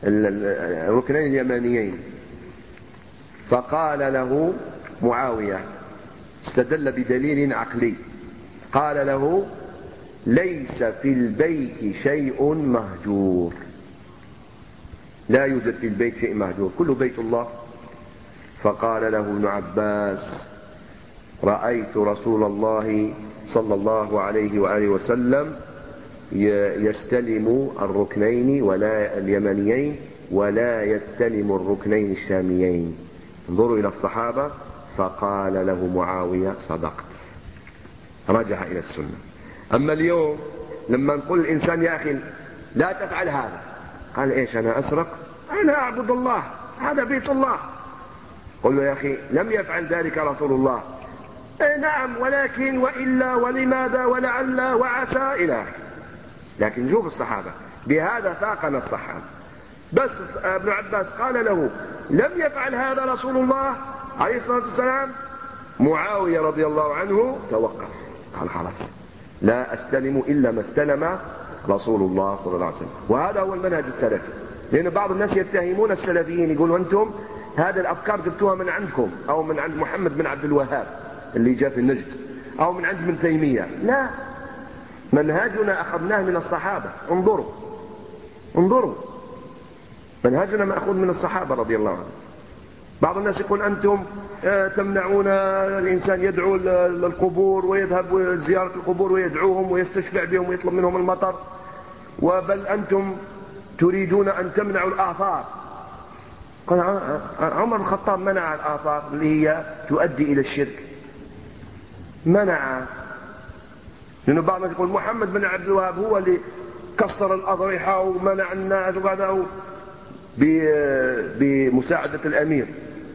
الركنين اليمانيين. فقال له معاوية، استدل بدليل عقلي، قال له: ليس في البيت شيء مهجور، لا يوجد في البيت شيء مهجور، كل بيت الله. فقال له ابن عباس: رأيت رسول الله صلى الله عليه وآله وسلم يستلم الركنين ولا اليمانيين ولا يستلم الركنين الشاميين. انظروا إلى الصحابة. فقال له معاوية: صدقت. رجع إلى السنة. أما اليوم لما نقول الإنسان: يا أخي لا تفعل هذا، قال: إيش أنا أسرق؟ أنا أعبد الله، هذا بيت الله. قل له: يا أخي لم يفعل ذلك رسول الله. نعم، ولكن وإلا ولماذا ولعل وعسى إلى آخره. لكن شوف الصحابة، بهذا فاقنا الصحابة. بس ابن عباس قال له: لم يفعل هذا رسول الله عليه الصلاة والسلام. معاوية رضي الله عنه توقف، قال: خلاص لا أستلم إلا ما استلم رسول الله صلى الله عليه وسلم. وهذا هو المنهج السلفي. لأن بعض الناس يتهمون السلفيين، يقولوا: أنتم هذه الأفكار جبتوها من عندكم، أو من عند محمد بن عبد الوهاب اللي جاء في النجد، أو من عند ابن تيمية. لا، منهجنا أخذناه من الصحابة. انظروا، منهجنا مأخوذ من الصحابة رضي الله عنهم. بعض الناس يقول: أنتم تمنعون الإنسان يدعو للقبور ويذهب زيارة القبور ويدعوهم ويستشفع بهم ويطلب منهم المطر، وبل أنتم تريدون أن تمنعوا الآثار. قال عمر بن الخطاب منع الآثار اللي هي تؤدي إلى الشرك، منع. لأنه بعض الناس يقول: محمد بن عبد الوهاب هو اللي كسر الأضرحة ومنع الناس وكذا بمساعدة الأمير.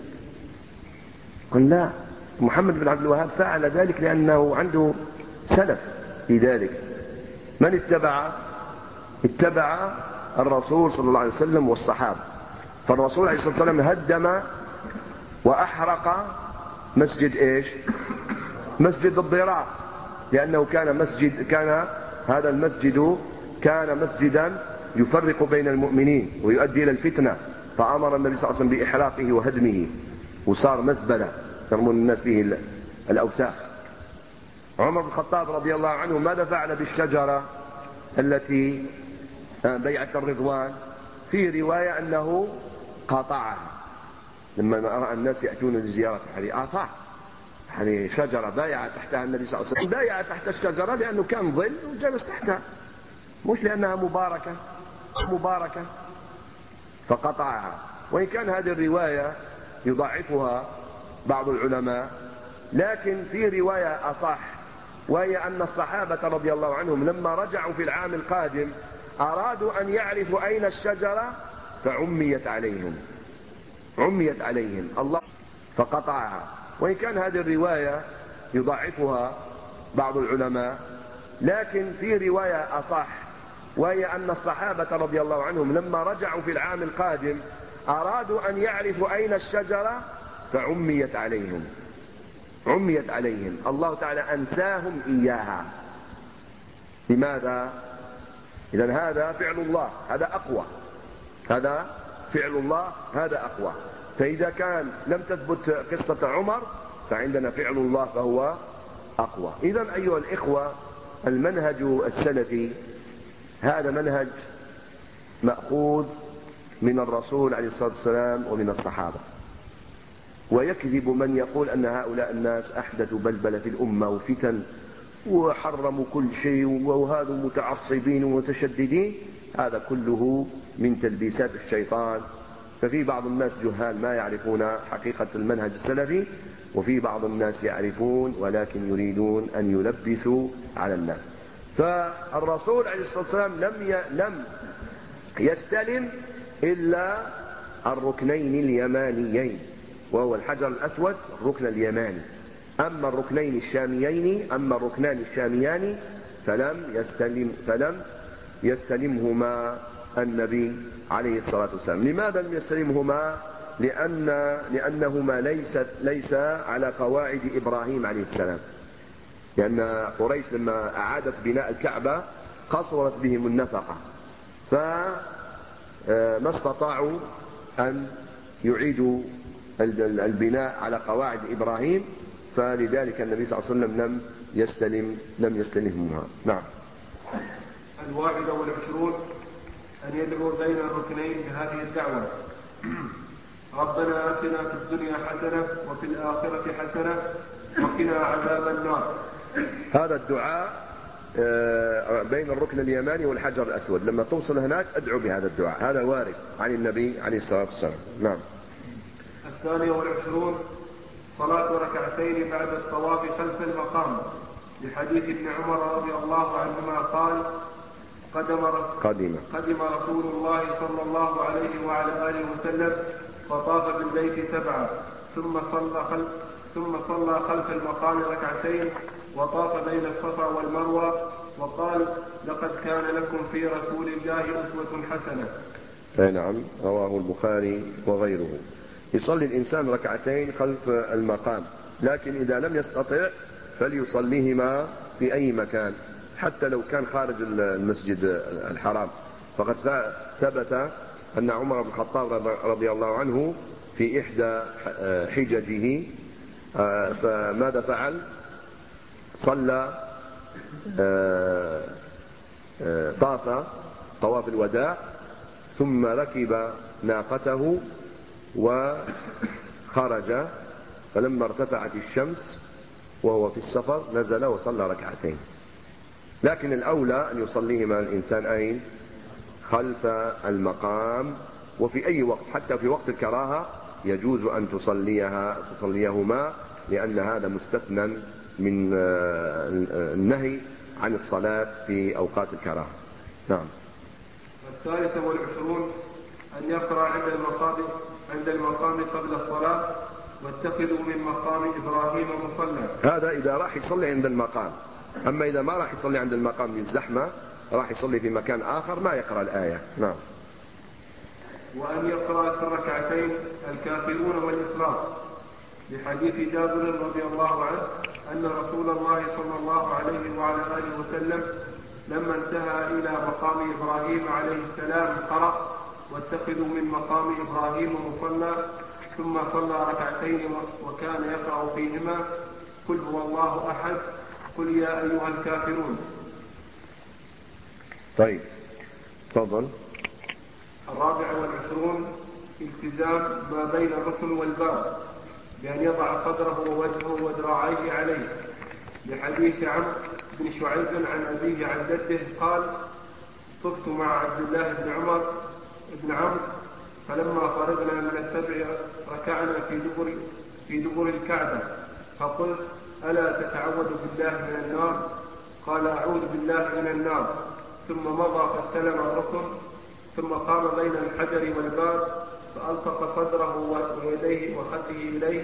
قال: لا، محمد بن عبد الوهاب فعل ذلك لأنه عنده سلف في ذلك. من اتبع الرسول صلى الله عليه وسلم والصحابة. فالرسول عليه الصلاة والسلام هدم وأحرق مسجد إيش؟ مسجد الضرار، لأنه كان هذا المسجد كان مسجدا يفرق بين المؤمنين ويؤدي إلى الفتنة، فأمر النبي صلى الله عليه وسلم بإحراقه وهدمه، وصار مزبلة يرمون الناس به الأوساخ. عمر بن الخطاب رضي الله عنه ماذا فعل بالشجرة التي بيعة الرضوان؟ في رواية أنه قطعها لما رأى الناس يأتون لزيارة هذه آثار، هذه شجرة بايع تحتها النبي صلى الله عليه وسلم، بايع تحت الشجرة لأنه كان ظل وجلس تحتها، مش لأنها مباركة، فقطعها. وإن كان هذه الرواية يضعفها بعض العلماء، لكن في رواية أصح، وهي أن الصحابة رضي الله عنهم لما رجعوا في العام القادم أرادوا أن يعرفوا أين الشجرة، فعميت عليهم الله فقطعها. وإن كان هذه الرواية يضعفها بعض العلماء، لكن في رواية أصح، وهي أن الصحابة رضي الله عنهم لما رجعوا في العام القادم أرادوا أن يعرفوا أين الشجرة، فعميت عليهم الله تعالى أنساهم إياها. لماذا؟ إذن هذا فعل الله، هذا أقوى، هذا فعل الله، هذا أقوى. فإذا كان لم تثبت قصة عمر فعندنا فعل الله فهو أقوى. إذن أيها الإخوة، المنهج السلفي هذا منهج مأخوذ من الرسول عليه الصلاة والسلام ومن الصحابة. ويكذب من يقول أن هؤلاء الناس أحدثوا بلبلة في الأمة وفتن وحرموا كل شيء وهذا متعصبين ومتشددين. هذا كله من تلبيسات الشيطان. ففي بعض الناس جهال ما يعرفون حقيقة المنهج السلفي، وفي بعض الناس يعرفون ولكن يريدون أن يلبسوا على الناس. فالرسول عليه الصلاة والسلام لم يستلم إلا الركنين اليمانيين، وهو الحجر الأسود الركن اليماني. أما الركنان الشاميان فلم يستلمهما النبي عليه الصلاة والسلام. لماذا لم يستلمهما؟ لأنهما ليس على قواعد إبراهيم عليه السلام. لأن قريش لما أعادت بناء الكعبة قصرت بهم النفقة، فأخذوا ما استطاعوا أن يعيدوا البناء على قواعد إبراهيم، فلذلك النبي صلى الله عليه وسلم لم يستلمها. نعم. 21 أن يدعو بين الركنين بهذه الدعوة: ربنا آتنا في الدنيا حسنة وفي الآخرة حسنة وقنا عذاب النار. هذا الدعاء بين الركن اليماني والحجر الأسود، لما توصل هناك أدعو بهذا الدعاء، هذا وارد عن النبي عليه الصلاة والسلام. نعم. 22 صلاة ركعتين بعد الطواف خلف المقام، لحديث ابن عمر رضي الله عنهما قال: قدم رسول الله صلى الله عليه وعلى آله وسلم فطاف بالبيت 7 ثم صلى خلف المقام ركعتين وطاف بين الصفا والمروة وقال: لقد كان لكم في رسول الله أسوة حسنة. نعم، رواه البخاري وغيره. يصلي الإنسان ركعتين خلف المقام، لكن إذا لم يستطع فليصليهما في أي مكان، حتى لو كان خارج المسجد الحرام. فقد ثبت أن عمر بن الخطاب رضي الله عنه في إحدى حججه فماذا فعل؟ صلى طاف طواف الوداع، ثم ركب ناقته وخرج، فلما ارتفعت الشمس وهو في السفر نزل وصلى ركعتين. لكن الأولى أن يصليهما الإنسان أين؟ خلف المقام، وفي أي وقت، حتى في وقت الكراهة يجوز أن تصليهما، لأن هذا مستثنى من النهي عن الصلاة في أوقات الكراهة. نعم. 23 أن يقرأ عند المقام قبل الصلاة: واتخذوا من مقام إبراهيم مصلى. هذا إذا راح يصلي عند المقام، أما إذا ما راح يصلي عند المقام للزحمة، راح يصلي في مكان آخر، ما يقرأ الآية. نعم. وأن يقرأ في الركعتين الكافرون والإخلاص، لحديث جابر رضي الله عنه أن رسول الله صلى الله عليه وعلى آله وسلم لما انتهى إلى مقام إبراهيم عليه السلام قرأ: واتخذوا من مقام إبراهيم مصلى، ثم صلى ركعتين وكان يقرأ فيهما: قل هو الله أحد، قل يا أيها الكافرون. طيب، تفضل. 24 التزام ما بين الركن والباب، بأن يضع صدره ووجهه وذراعيه عليه، لحديث عمرو بن شعيب عن أبيه عن جده قال: طفت مع عبد الله بن عمر بن عمرو، فلما فرغنا من السبع ركعنا في دبر الكعبة، فقلت: ألا تتعوذ بالله من النار؟ قال: أعوذ بالله من النار. ثم مضى فاستلم الركن، ثم قام بين الحجر والباب فألصق صدره ويديه وخده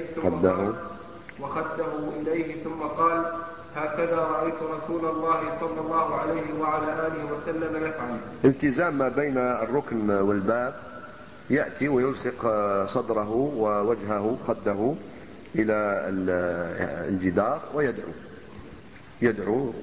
إليه ثم قال: هكذا رأيت رسول الله صلى الله عليه وعلى آله وسلم يفعل. التزام ما بين الركن والباب، يأتي ويلصق صدره ووجهه خده إلى الجدار يدعو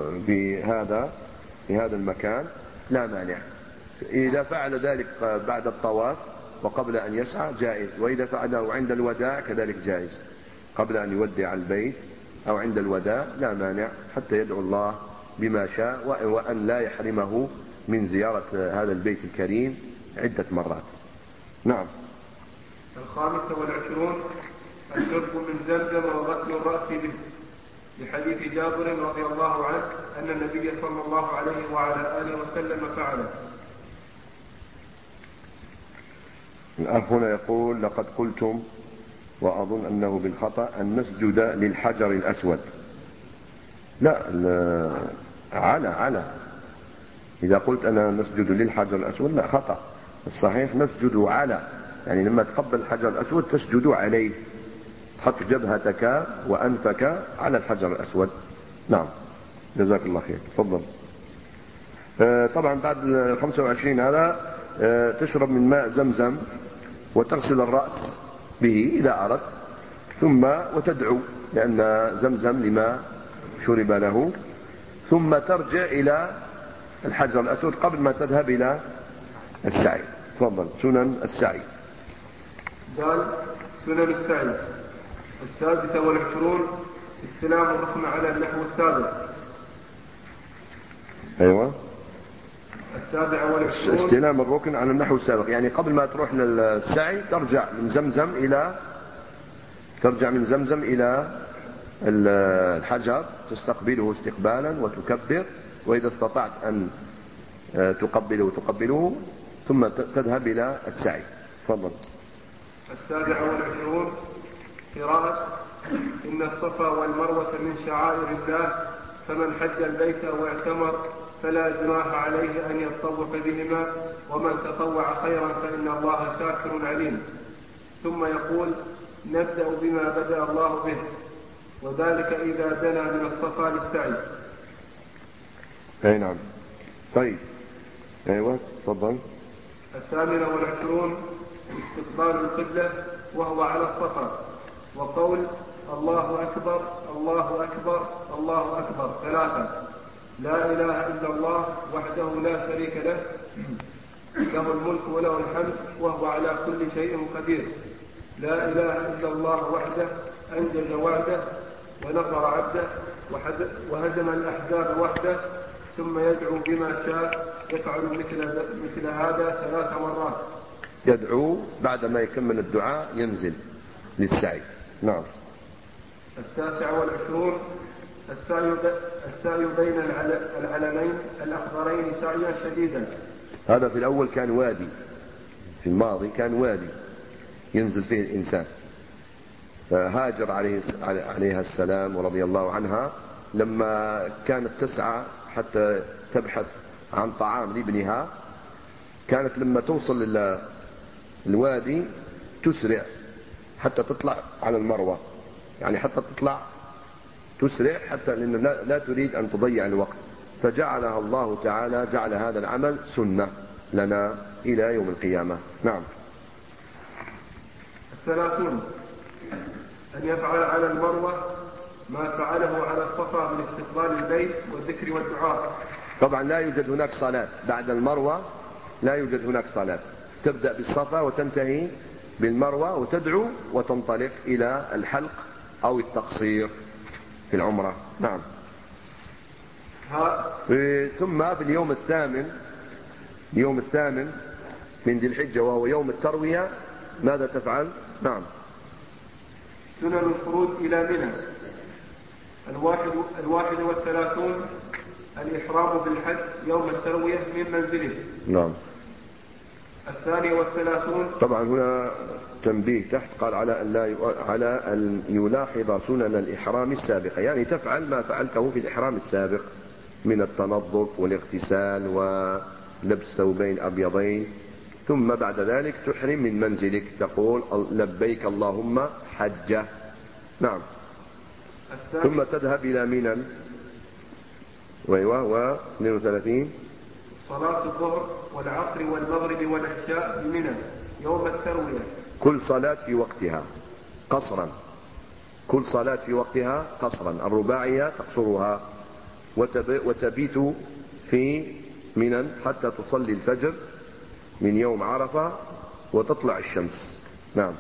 في هذا المكان، لا مانع. إذا فعل ذلك بعد الطواف وقبل أن يسعى جائز، وإذا فعله عند الوداع كذلك جائز، قبل أن يودع البيت أو عند الوداع لا مانع، حتى يدعو الله بما شاء، وأن لا يحرمه من زيارة هذا البيت الكريم عدة مرات. نعم. 25 الشرب من زمزم وغسل الرأس به، لحديث جابر رضي الله عنه أن النبي صلى الله عليه وعلى آله وسلم فعله. الأخ هنا يقول: لقد قلتم، وأظن أنه بالخطأ، أن نسجد للحجر الأسود. لا، على إذا قلت أنا نسجد للحجر الأسود لا، خطأ. الصحيح نسجد على، يعني لما تقبل الحجر الأسود تسجد عليه، تحط جبهتك وأنفك على الحجر الأسود. نعم، جزاك الله خير. تفضل. طبعا بعد 25 هذا تشرب من ماء زمزم وتغسل الرأس به إذا أردت، ثم وتدعو، لأن زمزم لما شرب له، ثم ترجع إلى الحجر الأسود قبل ما تذهب إلى السعي. تفضل. سنن السعي. قال سنن السعي. 26 استلام الركن على النحو السابق. أيوة. 27 استلام الركن على النحو السابق، يعني قبل ما تروح للسعي ترجع من زمزم إلى الحجر، تستقبله استقبالا وتكبر، وإذا استطعت أن تقبله ثم تذهب إلى السعي. تفضل. 27 قراءة إن الصفا والمروة من شعائر الله، فمن حج البيت واعتمر فلا جناح عليه أن يطوف بهما، ومن تطوع خيرا فإن الله شاكر عليم. ثم يقول نبدأ بما بدأ الله به، وذلك إذا دنا من الصفا للسعي. أي نعم. طيب. أيوة. تفضل. 28 استقبال القبلة وهو على الصفا، وقول الله أكبر الله أكبر الله أكبر 3. لا إله إلا الله وحده لا شريك له، له الملك وله الحمد وهو على كل شيء قدير. لا إله إلا الله وحده أنجز وعده ونصر عبده وهزم الأحزاب وحده. ثم يدعو بما شاء، يفعل مثل هذا 3 مرات. يدعو بعد ما يكمل الدعاء ينزل للسعي. نعم. 29 السعي بين العلمين الأخضرين سعيا شديدا. هذا في الأول كان وادي، في الماضي كان وادي ينزل فيه الإنسان. فهاجر عليها السلام ورضي الله عنها لما كانت تسعى حتى تبحث عن طعام لابنها، كانت لما توصل إلى الوادي تسرع حتى تطلع على المروة، يعني حتى تطلع تسرع حتى لأن لا تريد أن تضيع الوقت، فجعلها الله تعالى جعل هذا العمل سنة لنا إلى يوم القيامة. نعم. 30 أن يفعل على المروة ما فعله على الصفا من استقبال البيت والذكر والدعاء. طبعا لا يوجد هناك صلاة بعد المروة، لا يوجد هناك صلاة، تبدأ بالصفا وتنتهي بالمروة وتدعو وتنطلق إلى الحلق أو التقصير في العمرة. نعم. ثم في اليوم الثامن من ذي الحجة وهو يوم التروية ماذا تفعل؟ نعم. سنن الخروج إلى منى. 31 الإحرام بالحج يوم التروية من منزله. نعم. 32 طبعا هنا تنبيه تحت قال على أن يلاحظ سنن الإحرام السابقة، يعني تفعل ما فعلته في الإحرام السابق من التنظف والاغتسال ولبس ثوبين أبيضين، ثم بعد ذلك تحرم من منزلك تقول لبيك اللهم حجة. نعم. ثم تذهب إلى منى. و 32 صلاة الظهر والعصر والمغرب والعشاء بمنى يوم التروية، كل صلاة في وقتها قصرا، كل صلاة في وقتها قصرا، الرباعية تقصرها وتبيت في منى حتى تصلي الفجر من يوم عرفة وتطلع الشمس. نعم.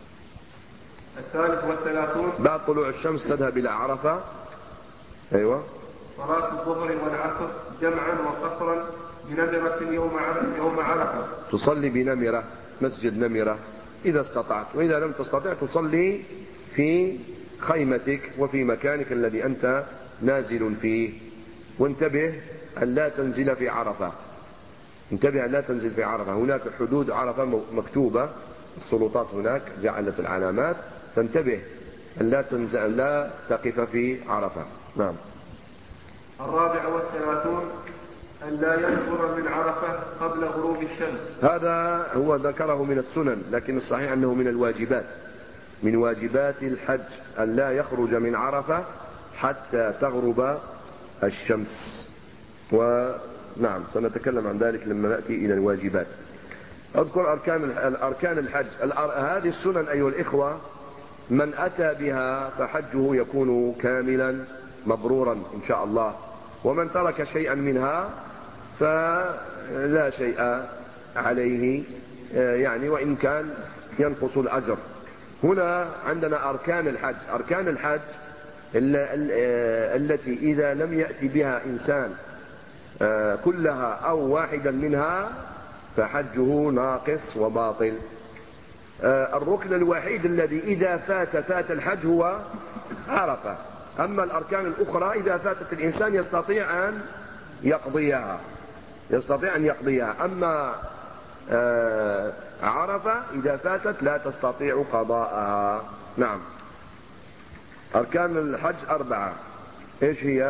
33 بعد طلوع الشمس تذهب إلى عرفة. أيوة. صلاة الظهر والعصر جمعا وقصرا بنمرة يوم عرفة، تصلي بنمرة، مسجد نمرة إذا استطعت، وإذا لم تستطع تصلي في خيمتك وفي مكانك الذي أنت نازل فيه. وانتبه أن لا تنزل في عرفة، انتبه أن لا تنزل في عرفة، هناك حدود عرفة مكتوبة، السلطات هناك جعلت العلامات، فانتبه أن لا تنزل، أن لا تقف في عرفة. نعم. 34 أن لا ينفر من عرفة قبل غروب الشمس. هذا هو ذكره من السنن، لكن الصحيح أنه من الواجبات، من واجبات الحج أن لا يخرج من عرفة حتى تغرب الشمس. ونعم سنتكلم عن ذلك لما نأتي إلى الواجبات. أذكر أركان الحج. هذه السنن أيها الإخوة من أتى بها فحجه يكون كاملا مبرورا إن شاء الله، ومن ترك شيئا منها فلا شيء عليه يعني وإن كان ينقص الأجر. هنا عندنا أركان الحج. أركان الحج التي إذا لم يأتي بها إنسان كلها أو واحدا منها فحجه ناقص وباطل. الركن الوحيد الذي إذا فات الحج هو عرفة. أما الأركان الأخرى إذا فاتت الإنسان يستطيع أن يقضيها. أما عرفة إذا فاتت لا تستطيع قضاءها. نعم. أركان الحج 4. إيش هي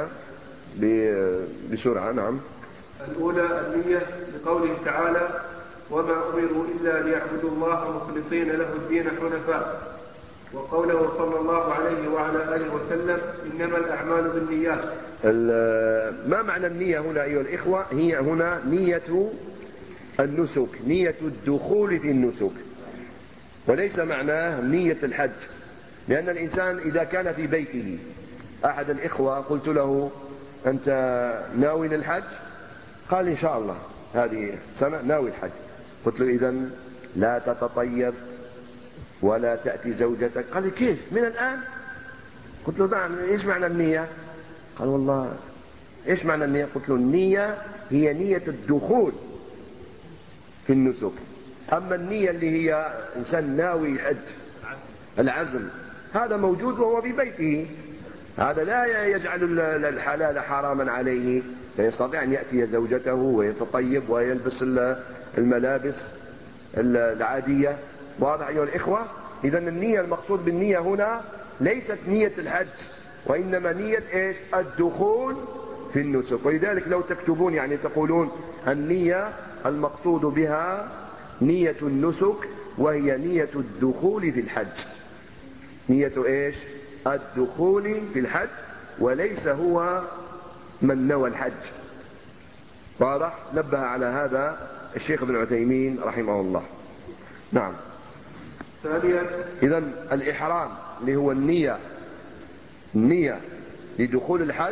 بسرعة؟ نعم. الأولى النية لقوله تعالى: وما أمروا إلا ليعبدوا الله مخلصين له الدين حنفاء. وقوله صلى الله عليه وعلى آله وسلم: إنما الأعمال بالنيات. ما معنى النية هنا أيها الإخوة؟ هي هنا نية النسك، نية الدخول في النسك، وليس معناه نية الحج. لأن الإنسان إذا كان في بيته، أحد الإخوة قلت له: أنت ناوي للحج؟ قال: إن شاء الله هذه سنة ناوي الحج. قلت له: إذن لا تتطيب ولا تأتي زوجتك. قال لي: كيف من الآن؟ قلت له: نعم. إيش معنى النية؟ قال: والله إيش معنى النية؟ قلت له: النية هي نية الدخول في النسك. أما النية اللي هي إنسان ناوي حج، العزم، هذا موجود وهو في بيته، هذا لا يجعل الحلال حراما عليه، فيستطيع أن يأتي زوجته ويتطيب ويلبس الملابس العادية. واضح أيها الإخوة؟ إذن النية المقصود بالنية هنا ليست نية الحج، وإنما نية إيش؟ الدخول في النسك. ولذلك لو تكتبون يعني تقولون النية المقصود بها نية النسك، وهي نية الدخول في الحج. نية إيش؟ الدخول في الحج، وليس هو من نوى الحج. واضح؟ نبه على هذا الشيخ ابن عثيمين رحمه الله. نعم. ثانيا، إذن الإحرام اللي هو النية لدخول الحج،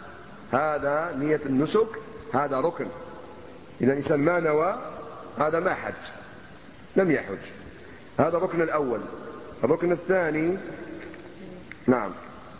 هذا نية النسك، هذا ركن. إذا الإنسان ما نوى هذا ما حج، لم يحج. هذا الركن الأول. الركن الثاني، نعم،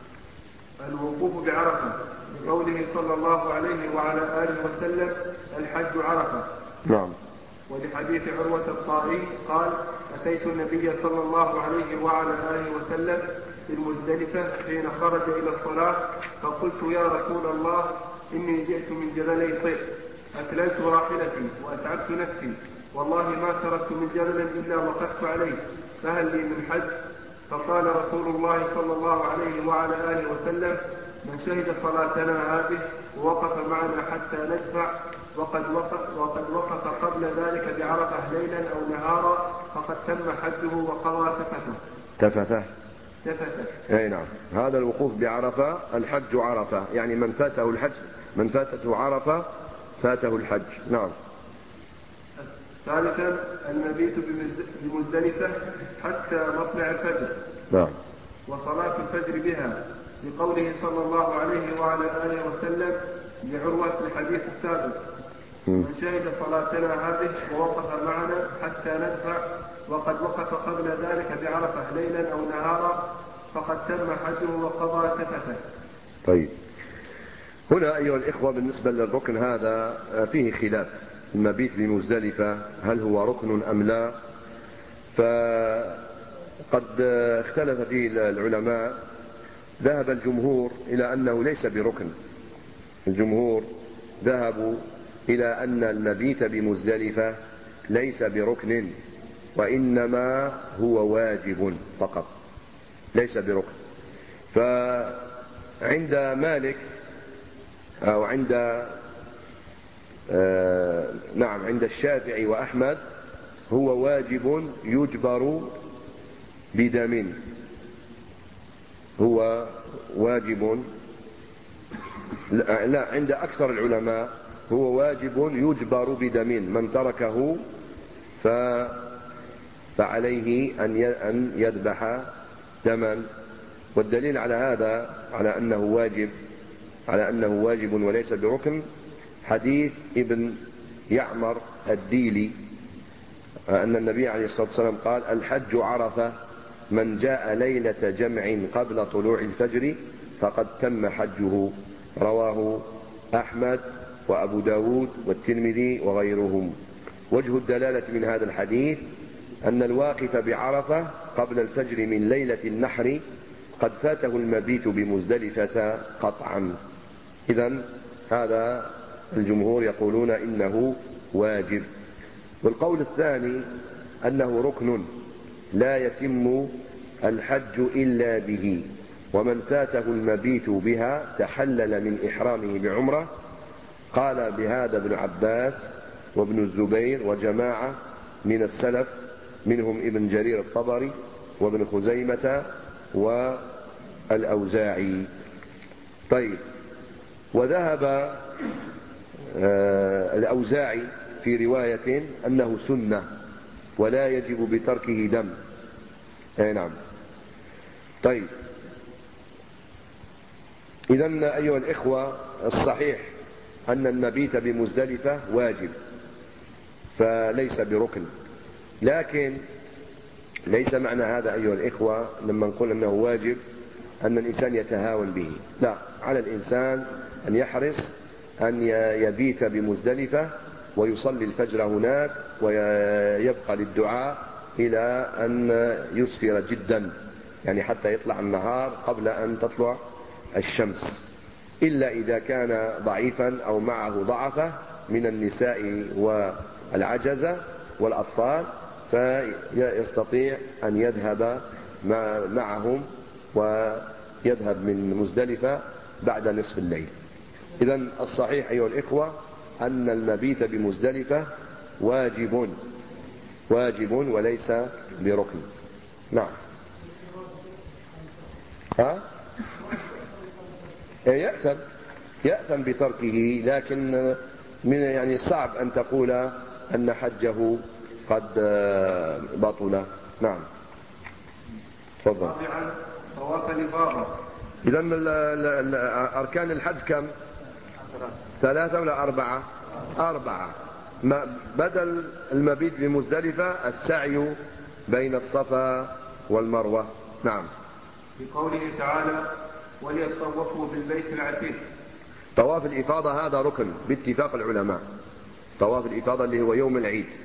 الوقوف بعرفة، لقوله صلى الله عليه وعلى آله وسلم: الحج عرفة. نعم. ولحديث عروة الطائي قال: أتيت النبي صلى الله عليه وعلى آله وسلم في المزدلفة حين خرج إلى الصلاة، فقلت: يا رسول الله، إني جئت من جبلي طير، أكللت راحلتي وأتعبت نفسي، والله ما تركت من جبل إلا وقفت عليه، فهل لي من حج؟ فقال رسول الله صلى الله عليه وعلى آله وسلم: من شهد صلاتنا هذه ووقف معنا حتى ندفع وقد وقف قبل ذلك بعرفة ليلا أو نهارا فقد تم حجه وقضى تفته. أي نعم. هذا الوقوف بعرفة، الحج عرفة، يعني من فاته الحج، من فاتته عرفة فاته الحج. نعم. ثالثا، المبيت بمزدلفة حتى مطلع الفجر. نعم. وصلاة الفجر بها، لقوله صلى الله عليه وعلى آله وسلم لعروة في الحديث السابق: من شهد صلاتنا هذه ووقف معنا حتى ندفع وقد وقف قبل ذلك بعرفة ليلا أو نهارا فقد تم حجه وقضى تفته. طيب، هنا أيها الإخوة بالنسبة للركن هذا فيه خلاف. المبيت بمزدلفة هل هو ركن أم لا؟ فقد اختلف فيه العلماء. ذهب الجمهور إلى أنه ليس بركن. الجمهور ذهبوا إلى أن المبيت بمزدلفة ليس بركن، وإنما هو واجب فقط، ليس بركن. فعند مالك أو عند عند الشافعي وأحمد هو واجب يجبر بدم. هو واجب، لا، عند أكثر العلماء هو واجب يجبر بدم. من تركه فعليه أن يذبح دما. والدليل على هذا، على أنه واجب وليس بركن، حديث ابن يعمر الديلي أن النبي عليه الصلاة والسلام قال: الحج عرفة، من جاء ليلة جمع قبل طلوع الفجر فقد تم حجه. رواه أحمد وأبو داود والترمذي وغيرهم. وجه الدلالة من هذا الحديث أن الواقف بعرفة قبل الفجر من ليلة النحر قد فاته المبيت بمزدلفة قطعا. إذن هذا الجمهور يقولون إنه واجب. والقول الثاني أنه ركن لا يتم الحج إلا به، ومن فاته المبيت بها تحلل من إحرامه بعمرة. قال بهذا ابن عباس وابن الزبير وجماعة من السلف منهم ابن جرير الطبري وابن خزيمة والأوزاعي. طيب، وذهب الأوزاعي في رواية أنه سنة ولا يجب بتركه دم. نعم. طيب، إذن أيها الإخوة، الصحيح أن المبيت بمزدلفة واجب فليس بركن، لكن ليس معنى هذا أيها الإخوة لما نقول أنه واجب أن الإنسان يتهاون به. لا، على الإنسان أن يحرص أن يبيت بمزدلفة ويصلي الفجر هناك ويبقى للدعاء إلى أن يسفر جدا، يعني حتى يطلع النهار قبل أن تطلع الشمس، إلا إذا كان ضعيفا أو معه ضعفة من النساء والعجزة والأطفال فيستطيع أن يذهب معهم ويذهب من مزدلفة بعد نصف الليل. إذن الصحيح أيها الإخوة أن المبيت بمزدلفة واجب وليس بركن. نعم. يأثم بتركه، لكن يعني صعب أن تقول أن حجه قد بطل. نعم. تفضل. رابعا، طواف الإفاضة. إذن أركان الحج كم؟ 3 ولا 4؟ 4. بدل المبيت بمزدلفة السعي بين الصفا والمروة. نعم. في قوله تعالى: وليطوفوا بالبيت العتيق. طواف الإفاضة هذا ركن باتفاق العلماء. طواف الإفاضة اللي هو يوم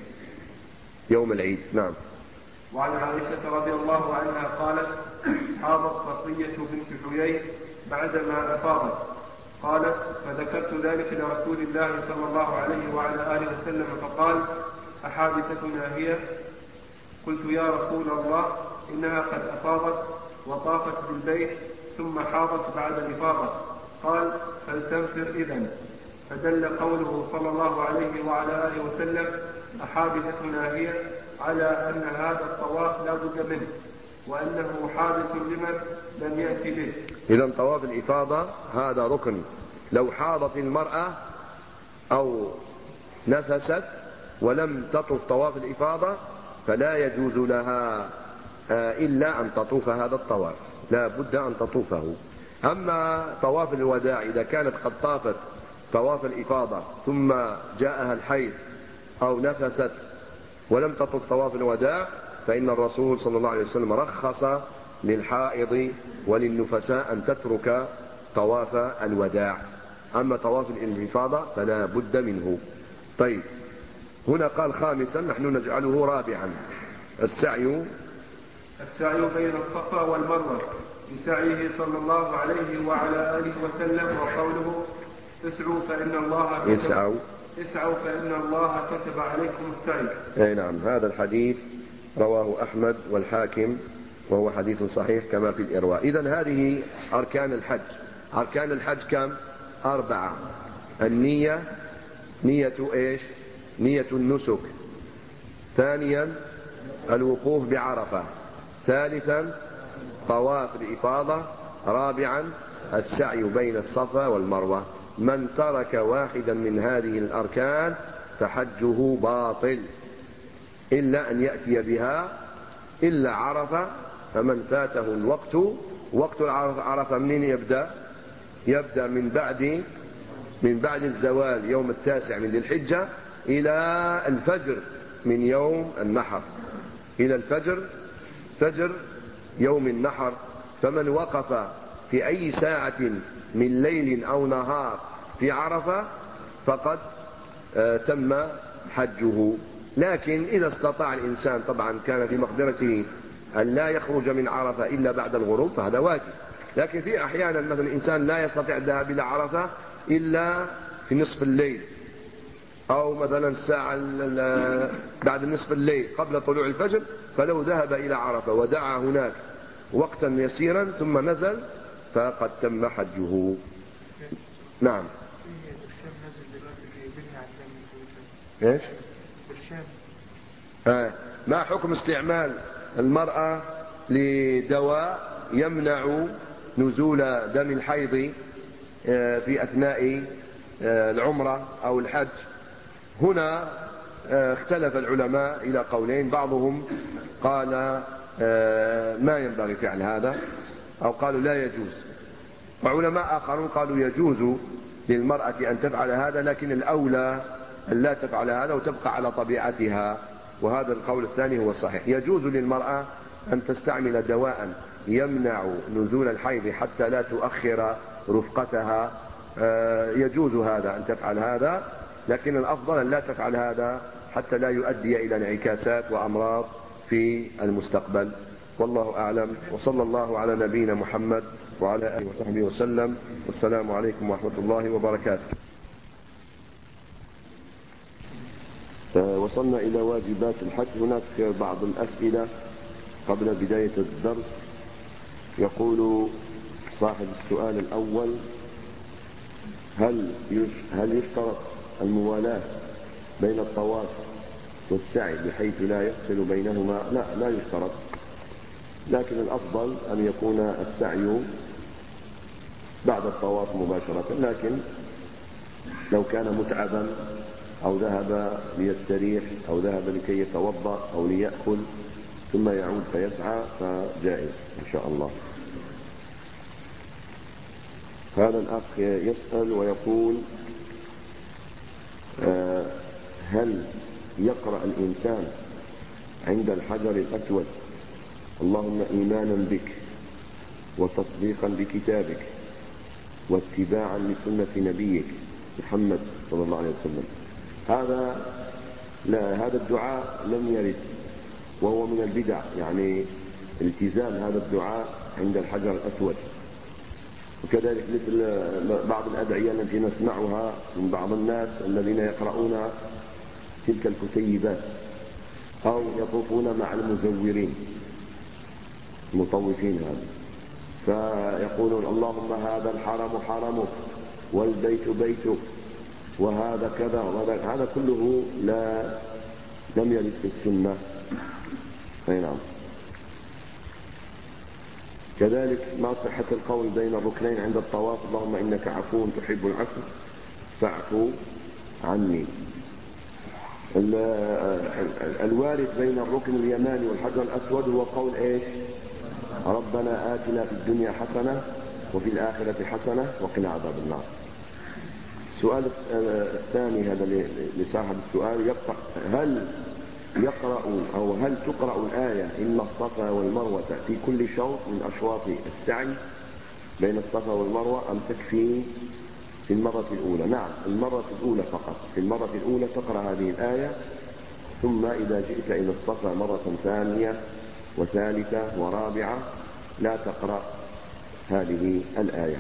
العيد. نعم. وعن عائشة رضي الله عنها قالت: حاضت صفية بنت حيي بعدما أفاضت. قالت: فذكرت ذلك لرسول الله صلى الله عليه وعلى آله وسلم فقال: أحادثتنا هي؟ قلت: يا رسول الله، إنها قد أفاضت وطافت بالبيت ثم حاضت بعد الإفاضة. قال: فلتنفر إذن. فدل قوله صلى الله عليه وعلى آله وسلم أحادثتنا هي على أن هذا الطواف لا بد منه، وأنه حادث لمن لم يأتي به. إذن طواف الإفاضة هذا ركن، لو حاضت المرأة أو نفست ولم تطف طواف الإفاضة فلا يجوز لها إلا أن تطوف هذا الطواف، لا بد أن تطوفه. أما طواف الوداع إذا كانت قد طافت طواف الإفاضة ثم جاءها الحيض أو نفست ولم تطف طواف الوداع فإن الرسول صلى الله عليه وسلم رخص للحائض وللنفساء أن تترك طواف الوداع. أما طواف الإفاضة فلا بد منه. طيب، هنا قال خامسا، نحن نجعله رابعا، السعي بين الصفا والمروة بسعيه صلى الله عليه وعلى آله وسلم، وقوله: اسعوا فإن الله كتب عليكم السعي. أي نعم. هذا الحديث رواه أحمد والحاكم وهو حديث صحيح كما في الإرواء. إذن هذه أركان الحج. أركان الحج كم؟ 4. النية، نية إيش؟ نية النسك. ثانيا الوقوف بعرفة. ثالثا طواف الإفاضة. رابعا السعي بين الصفا والمروة. من ترك واحدا من هذه الأركان فحجه باطل إلا أن يأتي بها، إلا عرفة. فمن فاته الوقت، وقت عرفة منين يبدأ؟ يبدأ من بعد الزوال يوم 9 من ذي الحجة إلى الفجر من يوم النحر إلى الفجر، فجر يوم النحر. فمن وقف في أي ساعة من ليل أو نهار في عرفة فقد تم حجه. لكن إذا استطاع الإنسان، طبعا كان في مقدرته أن لا يخرج من عرفة إلا بعد الغروب فهذا واجب. لكن في أحيانا مثلا الإنسان لا يستطيع الذهاب إلى عرفة إلا في نصف الليل، أو مثلا الساعة بعد نصف الليل قبل طلوع الفجر، فلو ذهب إلى عرفة ودعا هناك وقتا يسيرا ثم نزل فقد تم حجه. نعم. ايش؟ ما حكم استعمال المرأة لدواء يمنع نزول دم الحيض في أثناء العمرة أو الحج؟ هنا اختلف العلماء إلى قولين. بعضهم قال ما ينبغي فعل هذا، أو قالوا لا يجوز، وعلماء آخرون قالوا يجوز للمرأة أن تفعل هذا، لكن الأولى أن لا تفعل هذا وتبقى على طبيعتها. وهذا القول الثاني هو الصحيح. يجوز للمرأة أن تستعمل دواء يمنع نزول الحيض حتى لا تؤخر رفقتها، يجوز هذا أن تفعل هذا، لكن الأفضل أن لا تفعل هذا حتى لا يؤدي إلى انعكاسات وأمراض في المستقبل. والله أعلم، وصلى الله على نبينا محمد وعلى آله وصحبه وسلم، والسلام عليكم ورحمة الله وبركاته. وصلنا إلى واجبات الحج. هناك بعض الأسئلة قبل بداية الدرس. يقول صاحب السؤال الأول: هل يشترط الموالاة بين الطواف والسعي بحيث لا يفصل بينهما؟ لا يشترط، لكن الأفضل أن يكون السعي بعد الطواف مباشرة. لكن لو كان متعبا أو ذهب ليستريح أو ذهب لكي يتوضأ أو ليأكل ثم يعود فيسعى فجائز إن شاء الله. هذا الأخ يسأل ويقول: هل يقرأ الإنسان عند الحجر الأسود اللهم إيمانا بك وتصديقا بكتابك واتباعا لسنة نبيك محمد صلى الله عليه وسلم؟ هذا الدعاء لم يرد، وهو من البدع، يعني التزام هذا الدعاء عند الحجر الأسود. وكذلك مثل بعض الأدعية التي نسمعها من بعض الناس الذين يقرؤون تلك الكتيبات أو يطوفون مع المزورين المطوفين هذا، فيقولون اللهم هذا الحرم حرمك والبيت بيتك وهذا كذا وهذا. هذا كله لم يرد في السنة. أي نعم. كذلك ما صحة القول بين الركنين عند الطواف اللهم إنك عفو تحب العفو فاعفو عني؟ الوارد بين الركن اليماني والحجر الأسود هو قول إيش؟ ربنا آتنا في الدنيا حسنة وفي الآخرة حسنة وقنا عذاب النار. السؤال الثاني هذا لصاحب السؤال: هل يقرأ أو هل تقرأ الآية إن الصفا والمروة في كل شوط من أشواط السعي بين الصفا والمروة أم تكفي في المرة الأولى؟ نعم، المرة الأولى فقط. في المرة الأولى تقرأ هذه الآية، ثم إذا جئت إلى الصفا مرة ثانية وثالثة ورابعة لا تقرأ هذه الآية.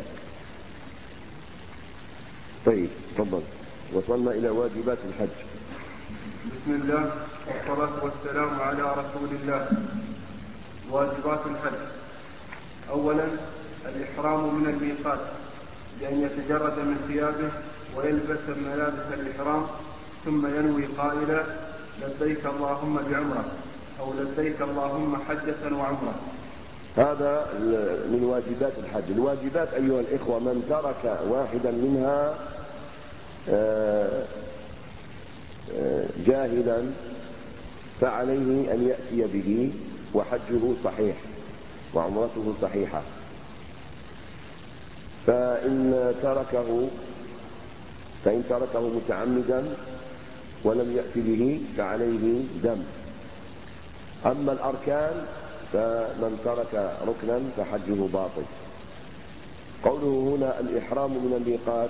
طيب تفضل. وصلنا إلى واجبات الحج. بسم الله والصلاة والسلام على رسول الله. واجبات الحج: أولا الإحرام من الميقات بأن يتجرد من ثيابه ويلبس ملابس الإحرام، ثم ينوي قائلا لبيك اللهم بعمرة أو لبيك اللهم حجة وعمرة. هذا من واجبات الحج. الواجبات أيها الإخوة من ترك واحدا منها جاهلا فعليه أن يأتي به وحجه صحيح وعمرته صحيحة. فإن تركه متعمدا ولم يأت به فعليه دم. أما الأركان فمن ترك ركنا فحجه باطل. قوله هنا الإحرام من الميقات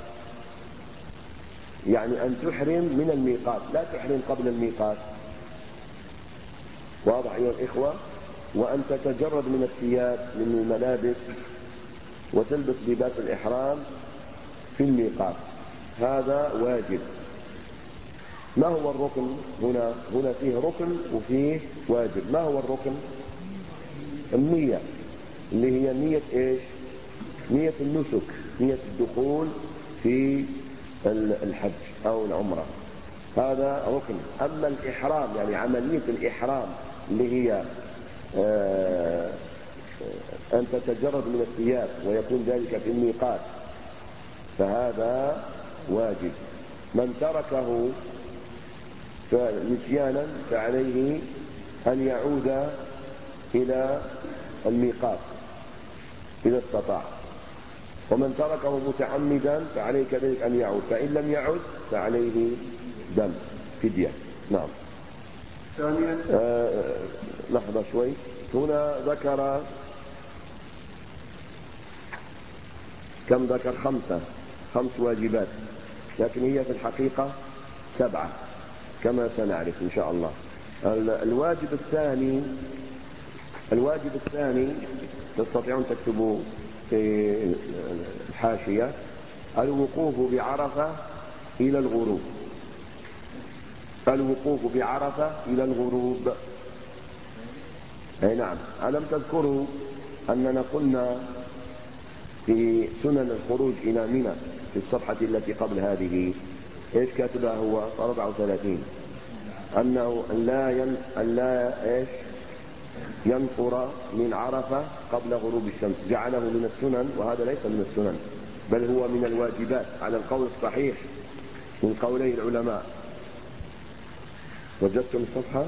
يعني أن تحرم من الميقات، لا تحرم قبل الميقات، واضح أيها الإخوة؟ وأن تتجرد من الثياب من الملابس وتلبس لباس الإحرام في الميقات، هذا واجب. ما هو الركن هنا فيه ركن وفيه واجب. ما هو الركن؟ النية، اللي هي نية إيش؟ نية النسك، نية الدخول في الحج أو العمرة، هذا ركن. أما الإحرام يعني عملية الإحرام اللي هي أن تتجرد من الثياب ويكون ذلك في الميقات فهذا واجب. من تركه نسيانا فعليه أن يعود إلى الميقات إذا استطاع، ومن تركه متعمدا فعليه كذلك أن يعود، فإن لم يعد فعليه دم فدية. نعم. ثانيا لحظة شوي، هنا ذكر كم؟ ذكر 5 واجبات، لكن هي في الحقيقة 7 كما سنعرف إن شاء الله. الواجب الثاني تستطيعون تكتبوا في الحاشية: الوقوف بعرفة إلى الغروب. الوقوف بعرفة إلى الغروب. أي نعم. ألم تذكروا أننا قلنا في سنن الخروج إلى منى في الصفحة التي قبل هذه إيش كاتبها هو 34؟ أنه لا إيش ينفر من عرفة قبل غروب الشمس، جعله من السنن، وهذا ليس من السنن بل هو من الواجبات على القول الصحيح من قولي العلماء. وجدتم الصفحة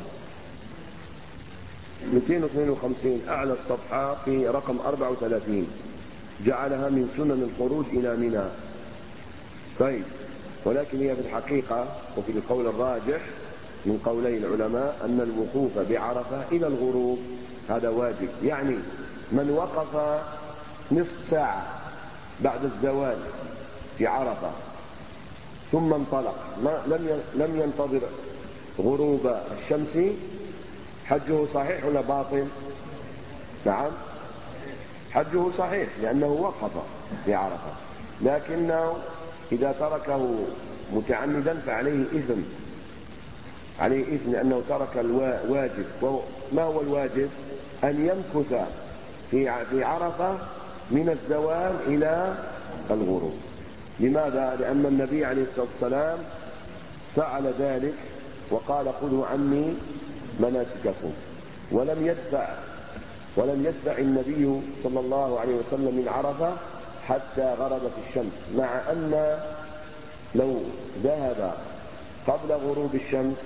252 أعلى الصفحة في رقم 34 جعلها من سنن الخروج إلى منى. طيب، ولكن هي في الحقيقة وفي القول الراجح من قولي العلماء أن الوقوف بعرفة إلى الغروب هذا واجب. يعني من وقف نصف ساعة بعد الزوال في عرفة ثم انطلق لم ينتظر غروب الشمس، حجه صحيح ولا باطل؟ نعم، حجه صحيح لأنه وقف في عرفة، لكنه إذا تركه متعمدا فعليه إثم، عليه إثم لأنه ترك الواجب. ما هو الواجب؟ أن يمكث في عرفة من الزوال إلى الغروب. لماذا؟ لأن النبي عليه الصلاة والسلام فعل ذلك وقال: خذوا عني مناسككم. ولم يدفع النبي صلى الله عليه وسلم من عرفة حتى غربت الشمس، مع أن لو ذهب قبل غروب الشمس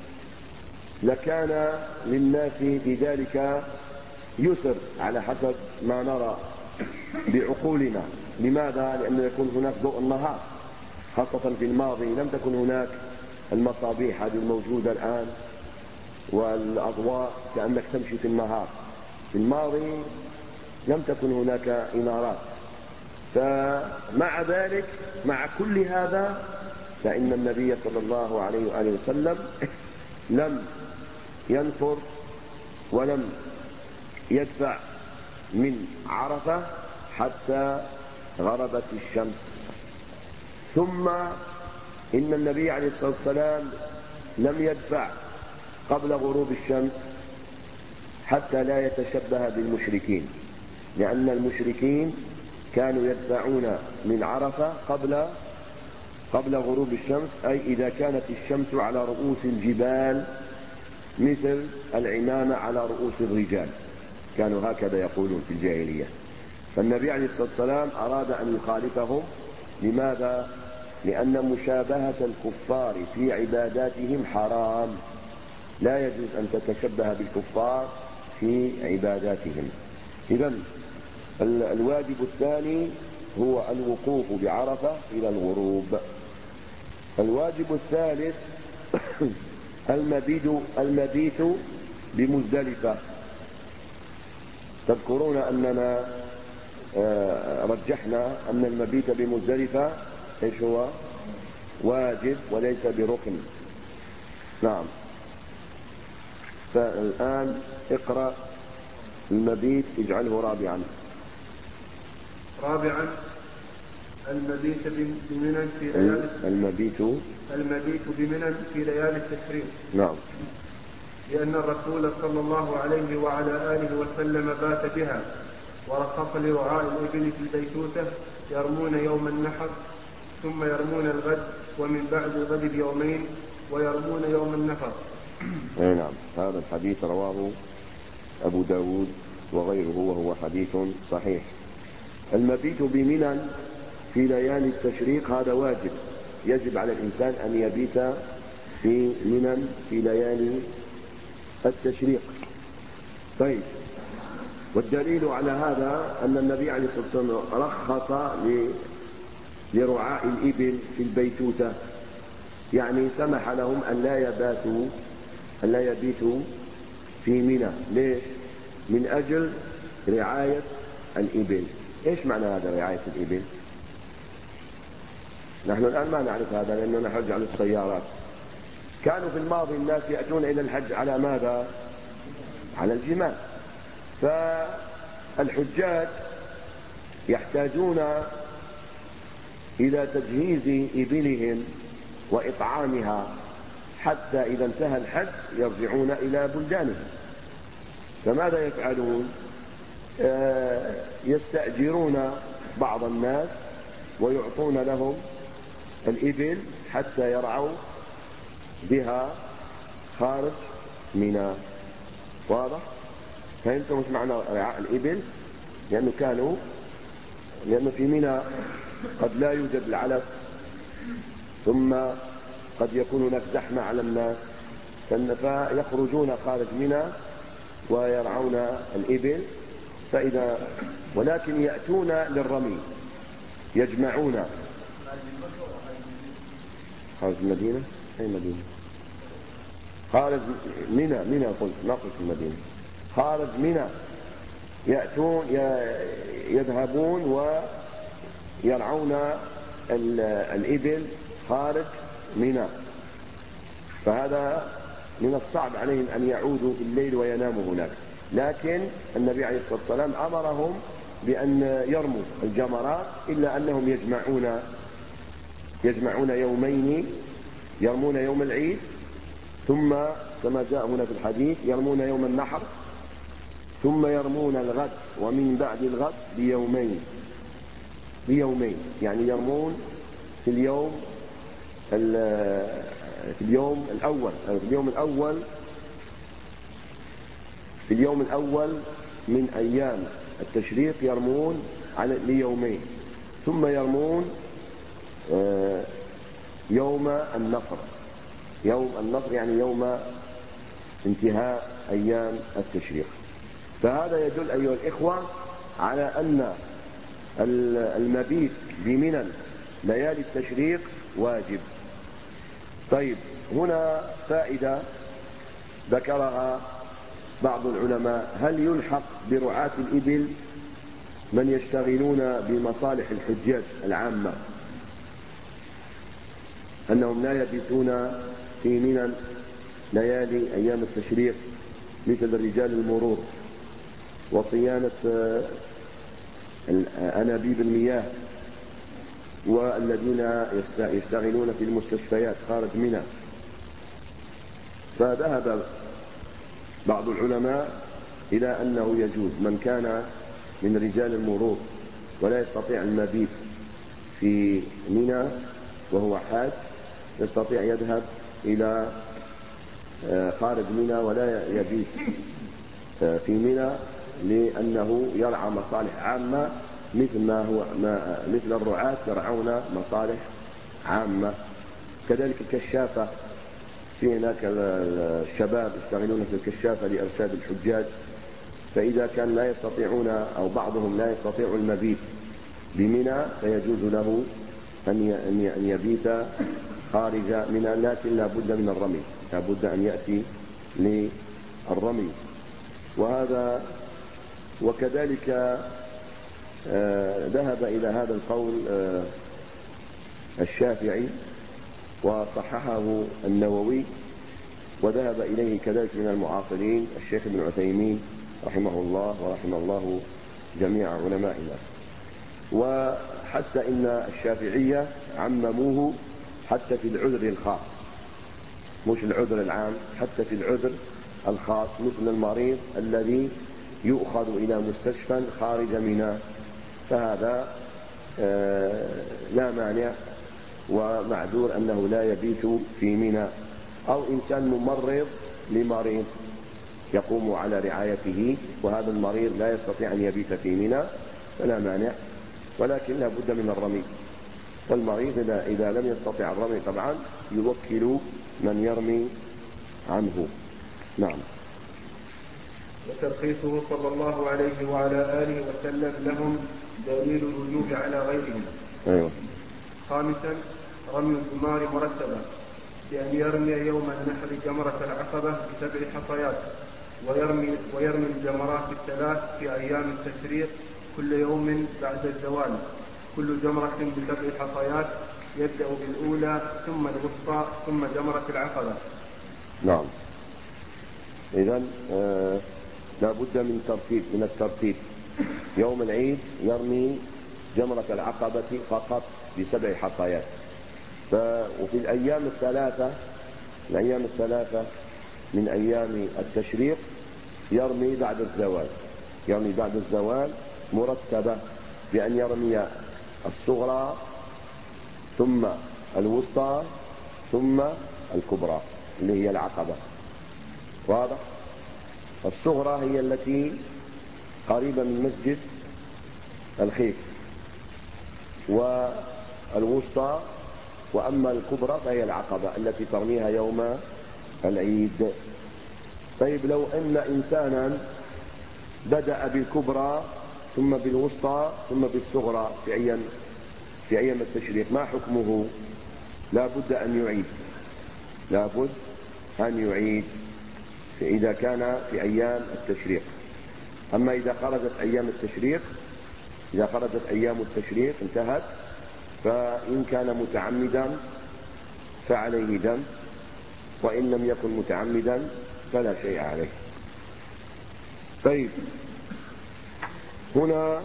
لكان للناس في ذلك يسر على حسب ما نرى بعقولنا. لماذا؟ لأنه يكون هناك ضوء النهار، خاصة في الماضي لم تكن هناك المصابيح هذه الموجودة الآن والأضواء كأنك تمشي في النهار. في الماضي لم تكن هناك إنارات. فمع ذلك مع كل هذا فإن النبي صلى الله عليه وآله وسلم لم ينفر ولم يدفع من عرفة حتى غربت الشمس. ثم إن النبي عليه الصلاة والسلام لم يدفع قبل غروب الشمس حتى لا يتشبه بالمشركين، لأن المشركين كانوا يدفعون من عرفة قبل غروب الشمس، أي إذا كانت الشمس على رؤوس الجبال مثل العمامة على رؤوس الرجال، كانوا هكذا يقولون في الجاهلية. فالنبي عليه الصلاة والسلام أراد أن يخالفهم. لماذا؟ لأن مشابهة الكفار في عباداتهم حرام، لا يجوز أن تتشبه بالكفار في عباداتهم. إذن الواجب الثاني هو الوقوف بعرفة إلى الغروب. الواجب الثالث المبيت بمزدلفة. تذكرون أننا رجحنا أن المبيت بمزدلفة إيش هو؟ واجب وليس بركن. نعم. فالآن اقرأ المبيت اجعله رابعا. المبيت بمنى في ليالي المبيت بمنى في ليالي التشريق. نعم. لأن الرسول صلى الله عليه وعلى آله وسلم بات بها، ورخص لرعاء الإبل في البيتوتة يرمون يوم النحر ثم يرمون الغد، ومن بعد الغد بيومين ويرمون يوم النحر. نعم. هذا الحديث رواه أبو داود وغيره وهو حديث صحيح. المبيت بمنى في ليالي التشريق هذا واجب، يجب على الإنسان أن يبيت في منى في ليالي التشريق. طيب، والدليل على هذا أن النبي عليه الصلاة والسلام رخص لرعاء الإبل في البيتوتة، يعني سمح لهم أن لا يبيتوا في منى. ليش؟ من أجل رعاية الإبل. إيش معنى هذا رعاية الإبل؟ نحن الآن ما نعرف هذا لأننا نحج على السيارات. كانوا في الماضي الناس يأتون إلى الحج على ماذا؟ على الجمال. فالحجاج يحتاجون إلى تجهيز إبلهم وإطعامها حتى إذا انتهى الحج يرجعون إلى بلدانهم. فماذا يفعلون؟ يستأجرون بعض الناس ويعطون لهم الإبل حتى يرعوا بها خارج منى. واضح؟ فهمتم ايش معنى رعاء الإبل؟ لأنه في منى قد لا يوجد العلف، ثم قد يكون هناك زحمة على الناس، فيخرجون خارج منى ويرعون الإبل. ولكن يأتون للرمي، يجمعون خارج المدينة. أي مدينة؟ خارج منى قلت، ما قلت المدينة. خارج منى يأتون يذهبون ويرعون الإبل خارج منى. فهذا من الصعب عليهم أن يعودوا في الليل ويناموا هناك، لكن النبي عليه الصلاة والسلام أمرهم بأن يرموا الجمرات، إلا أنهم يجمعون يومين، يرمون يوم العيد، ثم كما جاء هنا في الحديث يرمون يوم النحر، ثم يرمون الغد، ومن بعد الغد بيومين، يعني يرمون في اليوم الأول من أيام التشريق يرمون ليومين، ثم يرمون يوم النفر. يعني يوم انتهاء أيام التشريق. فهذا يدل أيها الإخوة على أن المبيت بمنى ليالي التشريق واجب. طيب، هنا فائدة ذكرها بعض العلماء: هل يلحق برعاة الإبل من يشتغلون بمصالح الحجاج العامة أنهم لا يبيتون في منى ليالي أيام التشريق، مثل رجال المرور وصيانة أنابيب المياه والذين يشتغلون في المستشفيات خارج منى؟ فذهب بعض العلماء إلى أنه يجوز من كان من رجال المرور ولا يستطيع المبيت في منى وهو حاج، يستطيع يذهب إلى خارج منى ولا يبيت في منى، لأنه يرعى مصالح عامة مثل الرعاة يرعون مصالح عامة. كذلك الكشافة، في هناك الشباب يشتغلون في الكشافة لإرشاد الحجاج، فإذا كان لا يستطيعون أو بعضهم لا يستطيع المبيت بمنى فيجوز له أن يبيت خارج منى، لكن لا بد من الرمي، لا بد أن يأتي للرمي. وهذا وكذلك ذهب إلى هذا القول الشافعي وصححه النووي، وذهب إليه كذلك من المعاصرين الشيخ ابن عثيمين رحمه الله ورحمه الله جميع علمائنا. وحتى إن الشافعية عمموه حتى في العذر الخاص، مش العذر العام، حتى في العذر الخاص، مثل المريض الذي يؤخذ إلى مستشفى خارج منى، فهذا لا مانع ومعذور أنه لا يبيت في منى. أو إنسان ممرض لمريض يقوم على رعايته، وهذا المريض لا يستطيع أن يبيت في منى، فلا مانع، ولكن لا بد من الرمي. والمريض إذا لم يستطع الرمي طبعا يوكل من يرمي عنه. نعم. وترخيصه صلى الله عليه وعلى آله وسلم لهم دليل الوجوب على غيرهم. أيوة. خامسا، رمي الجمار مرتبة، بأن يرمي يوم النحر جمرة العقبة ب7 حصيات، ويرمي الجمرات الثلاث في أيام التشريق كل يوم بعد الزوال، كل جمرة ب7 حصيات، يبدأ بالأولى ثم الوسطى ثم جمرة العقبة. نعم. إذن لا بد من الترتيب. يوم العيد يرمي جمرة العقبة فقط ب7 حصيات، وفي الأيام الثلاثة من أيام التشريق يرمي بعد الزوال مرتبة، بأن يرمي الصغرى ثم الوسطى ثم الكبرى اللي هي العقبة. واضح؟ الصغرى هي التي قريبة من مسجد الخيف، والوسطى، وأما الكبرى فهي العقبة التي ترميها يوم العيد. طيب لو أن إنسانا بدأ بالكبرى ثم بالوسطى ثم بالصغرى في أيام التشريق، ما حكمه؟ لا بد أن يعيد إذا كان في أيام التشريق. أما إذا خرجت أيام التشريق انتهت، فإن كان متعمدا فعليه دم، وإن لم يكن متعمدا فلا شيء عليه. طيب هنا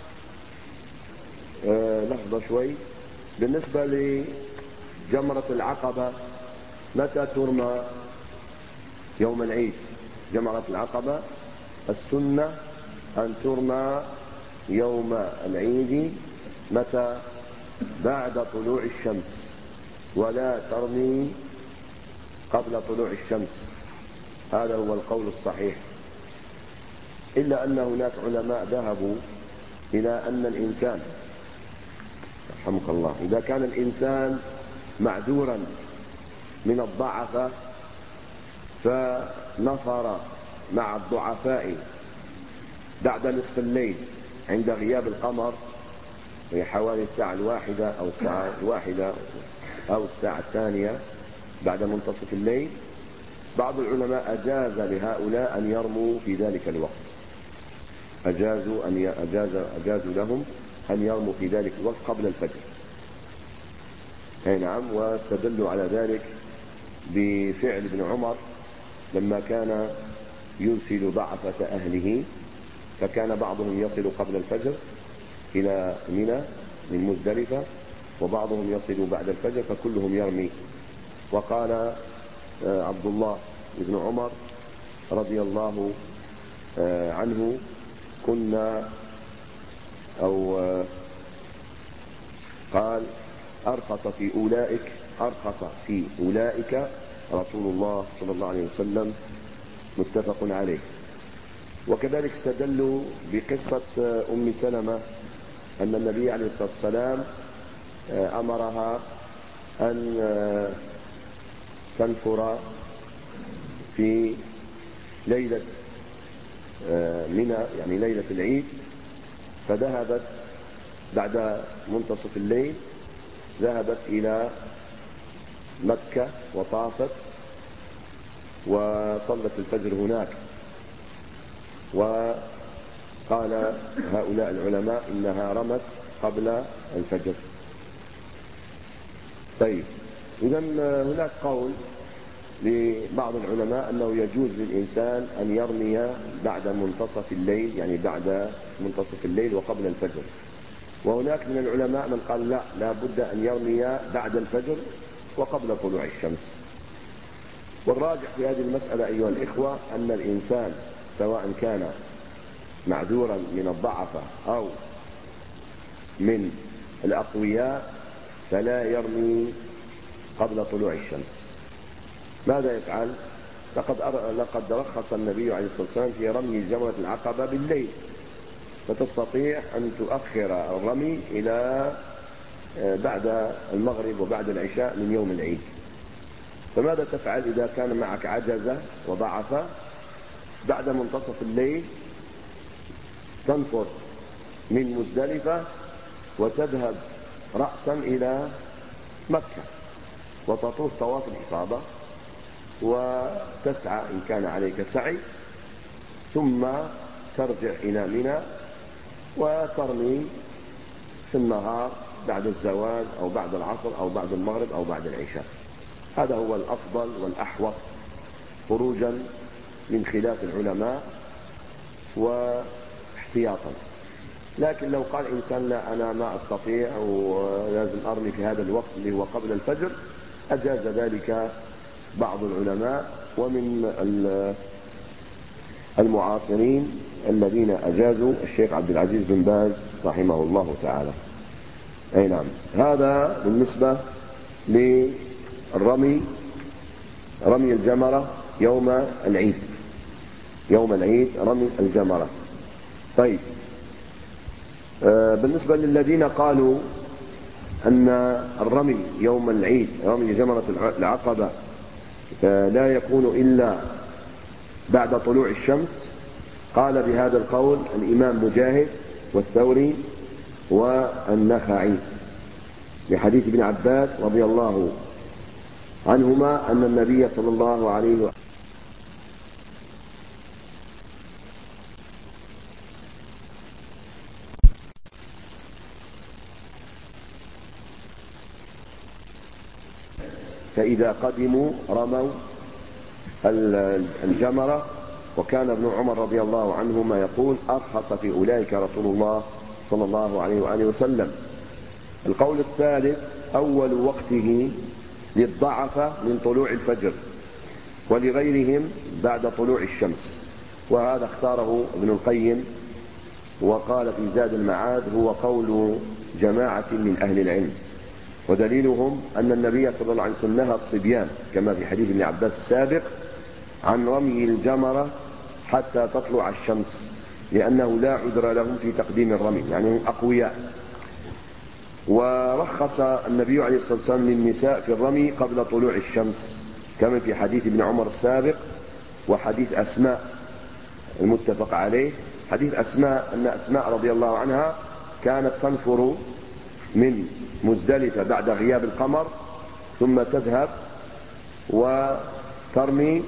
لحظة شوي. بالنسبة لجمرة العقبة متى ترمى؟ يوم العيد. جمرة العقبة السنة أن ترمى يوم العيد. متى؟ بعد طلوع الشمس، ولا ترمي قبل طلوع الشمس. هذا هو القول الصحيح، إلا أن هناك علماء ذهبوا إلى أن الإنسان رحمك الله إذا كان الإنسان معذورا من الضعفة فنفر مع الضعفاء بعد نصف الليل عند غياب القمر، هي حوالي الساعة 1 أو الساعة 2 بعد منتصف الليل، بعض العلماء أجاز لهؤلاء أن يرموا في ذلك الوقت، أجازوا لهم أن يرموا في ذلك الوقت قبل الفجر. نعم. واستدلوا على ذلك بفعل ابن عمر لما كان يرسل ضعفة أهله، فكان بعضهم يصل قبل الفجر إلى منى من مزدلفة، وبعضهم يصل بعد الفجر، فكلهم يرمي. وقال عبد الله بن عمر رضي الله عنه قال أرخص في أولئك رسول الله صلى الله عليه وسلم، متفق عليه. وكذلك استدلوا بقصة أم سلمة أن النبي عليه الصلاة والسلام أمرها أن تنفر في ليلة منى، يعني ليلة العيد، فذهبت بعد منتصف الليل ذهبت إلى مكة وطافت وصلت الفجر هناك، وقال هؤلاء العلماء إنها رمت قبل الفجر. طيب، إذن هناك قول لبعض العلماء أنه يجوز للإنسان أن يرمي بعد منتصف الليل، يعني بعد منتصف الليل وقبل الفجر. وهناك من العلماء من قال لا بد أن يرمي بعد الفجر وقبل طلوع الشمس. والراجح في هذه المسألة أيها الإخوة أن الإنسان سواء كان معذورا من الضعفة أو من الأقوياء فلا يرمي قبل طلوع الشمس. ماذا يفعل؟ لقد رخص النبي عليه الصلاة والسلام في رمي جمرة العقبة بالليل، فتستطيع أن تؤخر الرمي إلى بعد المغرب وبعد العشاء من يوم العيد. فماذا تفعل إذا كان معك عجزة وضعفة؟ بعد منتصف الليل تنفر من مزدلفة وتذهب رأسا إلى مكة وتطوف طواف الإفاضة وتسعى إن كان عليك سعي، ثم ترجع إلى منى وترمي في النهار بعد الزوال أو بعد العصر أو بعد المغرب أو بعد العشاء. هذا هو الأفضل والأحوط خروجا من خلاف العلماء واحتياطا. لكن لو قال إنسان لا أنا ما أستطيع ولازم أرمي في هذا الوقت اللي هو قبل الفجر، أجاز ذلك بعض العلماء ومن المعاصرين الذين أجازوا الشيخ عبد العزيز بن باز رحمه الله تعالى. أي نعم، هذا بالنسبة للرمي، رمي الجمرة يوم العيد، يوم العيد رمي الجمرة. طيب، بالنسبة للذين قالوا أن الرمي يوم العيد رمي جمرة العقبة لا يكون إلا بعد طلوع الشمس، قال بهذا القول الإمام مجاهد والثوري والنخعي لحديث ابن عباس رضي الله عنهما أن النبي صلى الله عليه وسلم فإذا قدموا رموا الجمرة. وكان ابن عمر رضي الله عنهما يقول أرخص في أولئك رسول الله صلى الله عليه وآله وسلم. القول الثالث أول وقته للضعفة من طلوع الفجر ولغيرهم بعد طلوع الشمس، وهذا اختاره ابن القيم وقال في زاد المعاد هو قول جماعة من أهل العلم. ودليلهم أن النبي صلى الله عليه وسلم نهى الصبيان كما في حديث ابن عباس السابق عن رمي الجمرة حتى تطلع الشمس، لأنه لا عذر لهم في تقديم الرمي، يعني هم أقوياء. ورخص النبي عليه الصلاة والسلام للنساء في الرمي قبل طلوع الشمس كما في حديث ابن عمر السابق وحديث أسماء المتفق عليه. حديث أسماء أن أسماء رضي الله عنها كانت تنفر من مزدلفة بعد غياب القمر ثم تذهب وترمي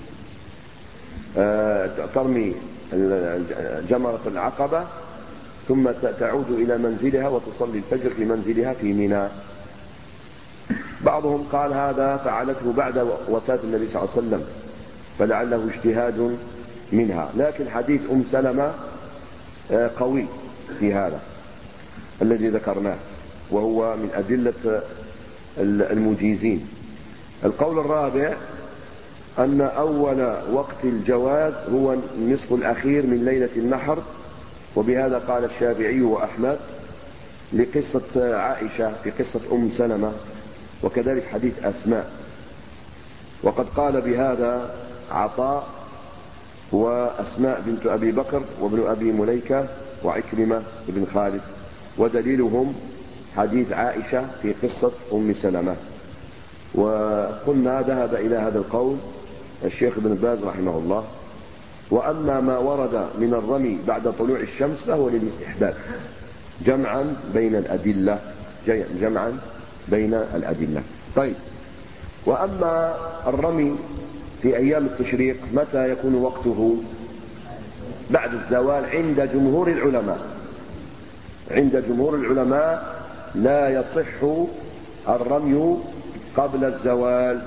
جمرة العقبة ثم تعود إلى منزلها وتصلي الفجر في منزلها في منى. بعضهم قال هذا فعلته بعد وفاة النبي صلى الله عليه وسلم فلعله اجتهاد منها، لكن حديث أم سلمة قوي في هذا الذي ذكرناه وهو من أدلة المجيزين. القول الرابع أن أول وقت الجواز هو النصف الأخير من ليلة النحر، وبهذا قال الشافعي وأحمد لقصة عائشة في قصة أم سلمة وكذلك حديث أسماء. وقد قال بهذا عطاء وأسماء بنت أبي بكر وابن أبي مليكة وعكرمة بن خالد، ودليلهم حديث عائشة في قصة أم سلمة. وقلنا ذهب إلى هذا القول الشيخ ابن باز رحمه الله. وأما ما ورد من الرمي بعد طلوع الشمس فهو للاستحباب جمعا بين الأدلة، جمعا بين الأدلة. طيب، وأما الرمي في أيام التشريق متى يكون وقته؟ بعد الزوال عند جمهور العلماء. عند جمهور العلماء لا يصح الرمي قبل الزوال،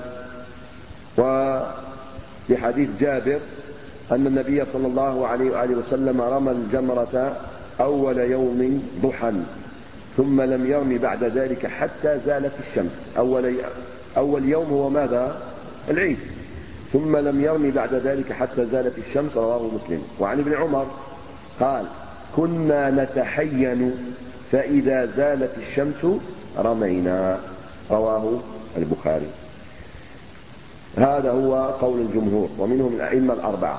ولحديث جابر أن النبي صلى الله عليه وآله وسلم رمى الجمرة أول يوم ضحى ثم لم يرم بعد ذلك حتى زالت الشمس. أول يوم هو ماذا؟ العيد. ثم لم يرم بعد ذلك حتى زالت الشمس، رواه مسلم. وعن ابن عمر قال: كنا نتحين فإذا زالت الشمس رمينا، رواه البخاري. هذا هو قول الجمهور ومنهم الأئمة الأربعة.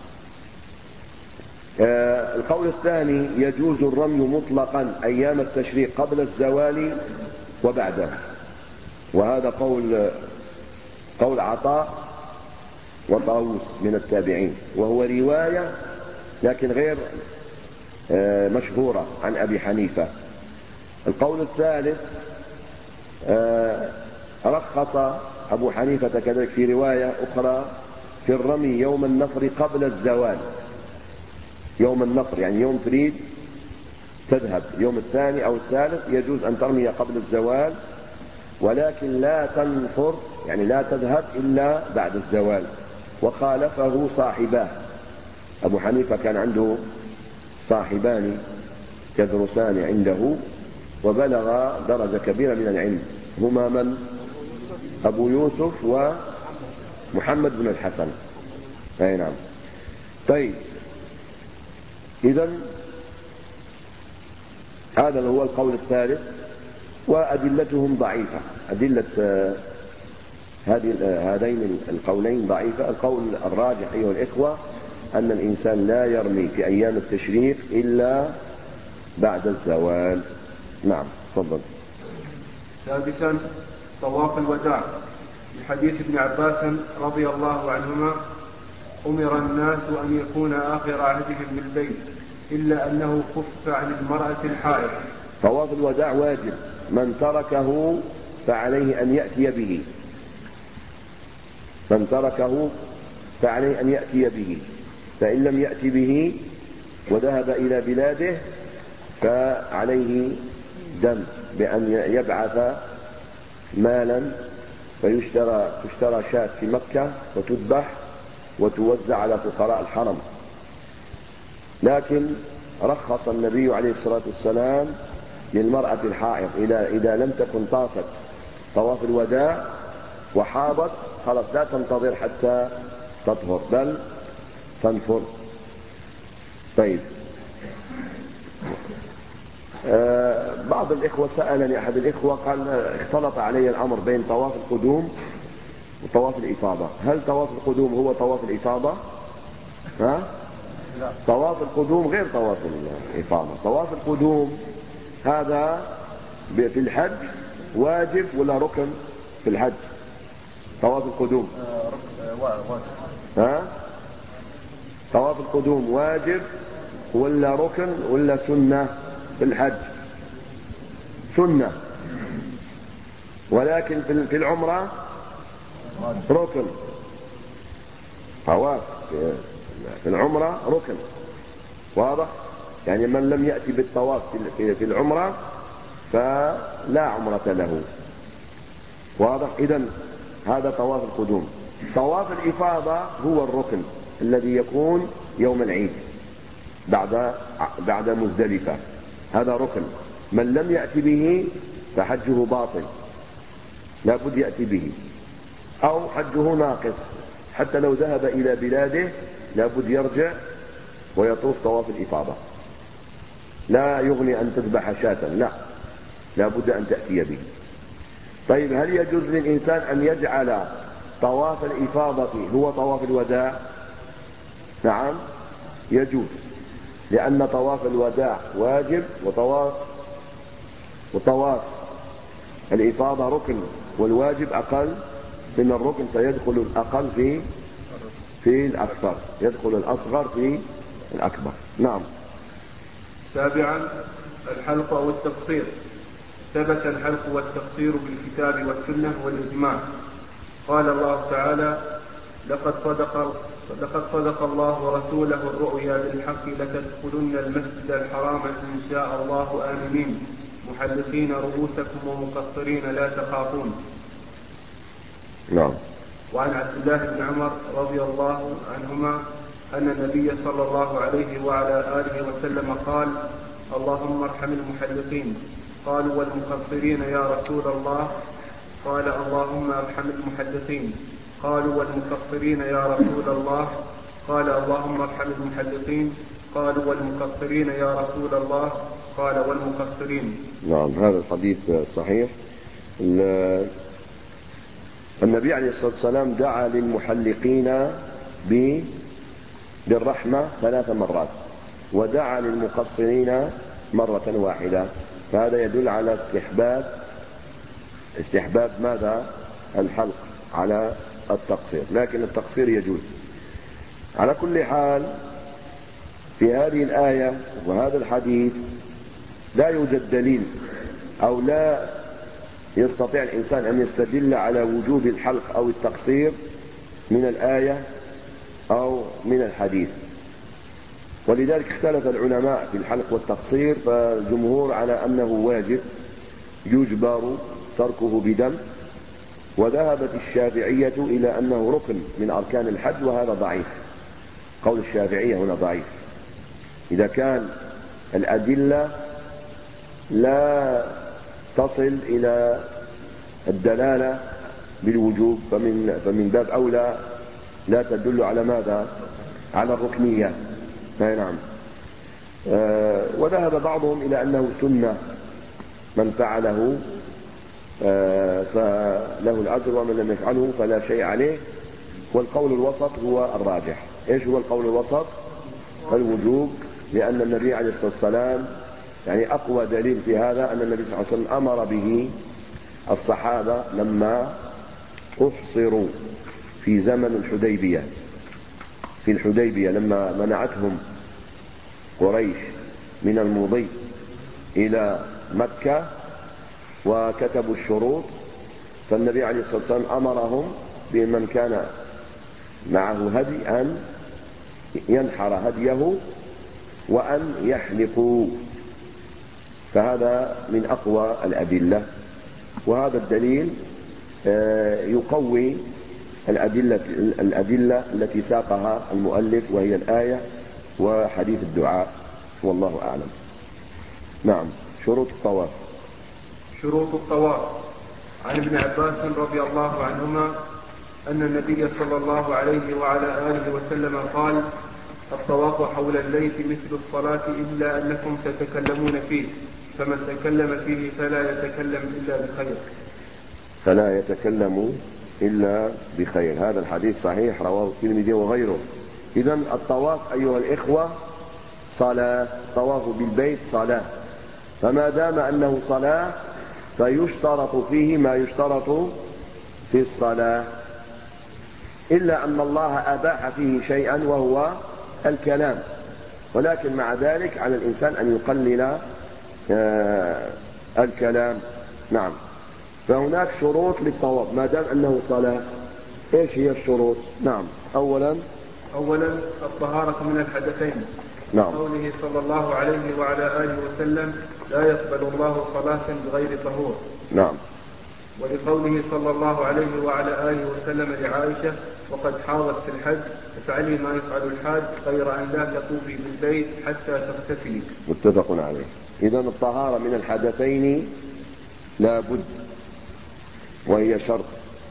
القول الثاني: يجوز الرمي مطلقا أيام التشريق قبل الزوال وبعده، وهذا قول عطاء وطاووس من التابعين، وهو رواية لكن غير مشهورة عن أبي حنيفة. القول الثالث: رخص أبو حنيفة كذلك في رواية أخرى في الرمي يوم النفر قبل الزوال. يوم النفر يعني يوم تريد تذهب، يوم الثاني أو الثالث يجوز أن ترمي قبل الزوال، ولكن لا تنفر يعني لا تذهب إلا بعد الزوال. وخالفه صاحباه. أبو حنيفة كان عنده صاحبان يدرسان عنده وبلغ درجة كبيرة من العلم، هما من؟ أبو يوسف ومحمد بن الحسن. أي نعم. طيب، إذن هذا هو القول الثالث، وأدلتهم ضعيفة. أدلة هذين القولين ضعيفة. القول الراجح أيها الإخوة أن الإنسان لا يرمي في أيام التشريق إلا بعد الزوال. نعم، تفضل. سادسا: طواف الوداع. لحديث ابن عباس رضي الله عنهما: أمر الناس أن يكون آخر عهدهم بالبيت إلا أنه خف عن المرأة الحائض. طواف الوداع واجب، من تركه فعليه أن يأتي به. من تركه فعليه أن يأتي به، فإن لم يأتي به وذهب إلى بلاده فعليه دم بأن يبعث مالا فيشترى شاة في مكة وتذبح وتوزع على فقراء الحرم. لكن رخص النبي عليه الصلاة والسلام للمرأة الحائض إذا لم تكن طافت طواف الوداع وحاضت خلاص لا تنتظر حتى تطهر بل تنفر. طيب، بعض الإخوة سألني أحد الإخوة قال: اختلط علي الأمر بين طواف القدوم وطواف الإفاضة. هل طواف القدوم هو طواف الإفاضة؟ طواف القدوم غير طواف الإفاضة. طواف القدوم هذا في الحج واجب ولا ركن في الحج؟ طواف القدوم طواف القدوم واجب ولا ركن ولا سنة في الحج؟ سنة، ولكن في العمرة ركن. طواف في العمرة ركن، واضح؟ يعني من لم يأتي بالطواف في العمرة فلا عمرة له، واضح؟ إذن هذا طواف القدوم. طواف الإفاضة هو الركن الذي يكون يوم العيد بعد مزدلفة، هذا ركن. من لم يأتي به فحجه باطل، لا بد يأتي به، أو حجه ناقص. حتى لو ذهب إلى بلاده لا بد يرجع ويطوف طواف الإفاضة. لا يغني أن تذبح شاة، لا بد أن تأتي به. طيب، هل يجوز للإنسان أن يجعل طواف الإفاضة هو طواف الوداع؟ نعم يجوز، لأن طواف الوداع واجب وطواف الإفاضة ركن، والواجب أقل من الركن، فيدخل الأقل في الأكثر، يدخل الأصغر في الأكبر. نعم. سابعا: الحلق أو التقصير. ثبت الحلق والتقصير بالكتاب والسنة والإجماع. قال الله تعالى: لقد صدق الله ورسوله الرؤيا بالحق لتدخلن المسجد الحرام إن شاء الله آمنين محلقين رؤوسكم ومقصرين لا تخافون. نعم. وعن عبد الله بن عمر رضي الله عنهما أن النبي صلى الله عليه وعلى آله وسلم قال: اللهم ارحم المحلقين. قالوا: والمقصرين يا رسول الله؟ قال: اللهم ارحم المحلقين. قالوا: والمقصرين يا رسول الله؟ قال: اللهم ارحم المحلقين. قالوا: والمقصرين يا رسول الله؟ قال: والمقصرين. نعم، هذا الحديث صحيح. النبي عليه الصلاة والسلام دعا للمحلقين بالرحمة 3 مرات، ودعا للمقصرين مرة واحدة، فهذا يدل على استحباب ماذا؟ الحلق على التقصير، لكن التقصير يجوز. على كل حال في هذه الآية وهذا الحديث لا يوجد دليل أو لا يستطيع الإنسان أن يستدل على وجوب الحلق أو التقصير من الآية أو من الحديث، ولذلك اختلف العلماء في الحلق والتقصير، فالجمهور على أنه واجب يجبر تركه بدم، وذهبت الشافعية إلى أنه ركن من أركان الحج، وهذا ضعيف. قول الشافعية هنا ضعيف إذا كان الأدلة لا تصل إلى الدلالة بالوجوب، فمن باب أولى لا تدل على ماذا؟ على الركنية. نعم. وذهب بعضهم إلى أنه سنة، من فعله فله الأجر، ومن لم يفعله فلا شيء عليه. والقول الوسط هو الراجح. إيش هو القول الوسط؟ الوجوب، لأن النبي عليه الصلاة والسلام يعني أقوى دليل في هذا أن النبي صلى الله عليه وسلم أمر به الصحابة لما أحصروا في زمن الحديبية، في الحديبية لما منعتهم قريش من المضي إلى مكة وكتبوا الشروط، فالنبي عليه الصلاة والسلام أمرهم بمن كان معه هدي أن ينحر هديه وأن يحلقوا، فهذا من أقوى الأدلة، وهذا الدليل يقوي الأدلة التي ساقها المؤلف، وهي الآية وحديث الدعاء، والله أعلم. نعم. شروط الطواف. شروط الطواف. عن ابن عباس رضي الله عنهما أن النبي صلى الله عليه وعلى آله وسلم قال: الطواف حول البيت مثل الصلاة إلا أنكم تتكلمون فيه، فمن تكلم فيه فلا يتكلم إلا بخير. فلا يتكلم إلا بخير، هذا الحديث صحيح، رواه الترمذي وغيره. إذن الطواف أيها الإخوة صلاة، طواف بالبيت صلاة، فما دام أنه صلاة فيشترط فيه ما يشترط في الصلاة، إلا أن الله أباح فيه شيئا وهو الكلام، ولكن مع ذلك على الإنسان أن يقلل الكلام. نعم. فهناك شروط للطواف ما دام أنه صلاة. إيش هي الشروط؟ نعم. أولا الطهارة من الحدثين. نعم. قوله صلى الله عليه وعلى آله وسلم: لا يقبل الله صلاة بغير طهور. نعم. ولقوله صلى الله عليه وعلى آله وسلم لعائشة: وقد حاضت في الحج فافعلي ما يفعل الحاج غير أن لا تطوفي بالبيت حتى تغتسلي. متفق عليه. إذن الطهارة من الحدثين لا بد، وهي شرط،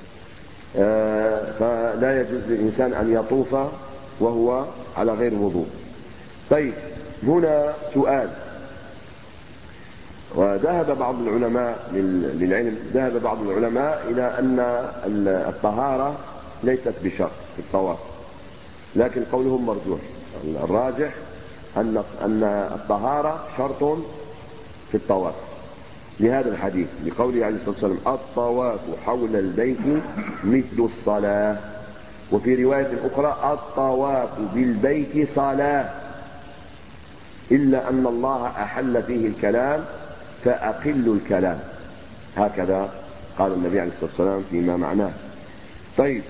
فلا يجوز للإنسان أن يطوف وهو على غير وضوء. طيب، هنا سؤال. وذهب بعض العلماء ذهب بعض العلماء إلى أن الطهارة ليست بشرط في الطواف، لكن قولهم مرجوح. الراجح أن الطهارة شرط في الطواف، لهذا الحديث لقوله عليه الصلاة والسلام: الطواف حول البيت مثل الصلاة. وفي رواية أخرى: الطواف بالبيت صلاة، إلا أن الله أحل فيه الكلام فأقلوا الكلام. هكذا قال النبي عليه الصلاة والسلام فيما معناه. طيب،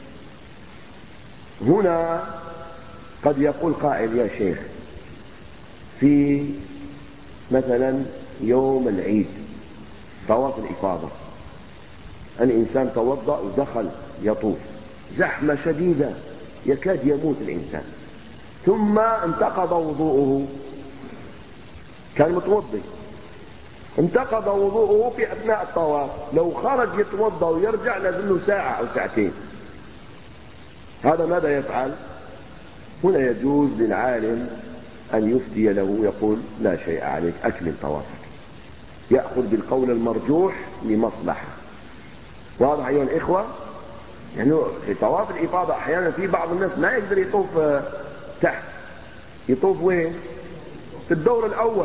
هنا قد يقول قائل: يا شيخ، في مثلا يوم العيد طواف الإفاضة، الإنسان توضأ ودخل يطوف، زحمة شديدة يكاد يموت الإنسان، ثم انتقض وضوءه، كان متوضي، انتقض وضوءه في أثناء الطواف، لو خرج يتوضأ ويرجع لازم له ساعة أو ساعتين، هذا ماذا يفعل؟ هنا يجوز للعالم أن يفتي له، يقول: لا شيء عليك، أكمل طوافك، يأخذ بالقول المرجوح لمصلحة. واضح أيها الإخوة؟ يعني في طواف الإفاضة أحيانا في بعض الناس ما يقدر يطوف تحت، يطوف وين؟ في الدور الأول،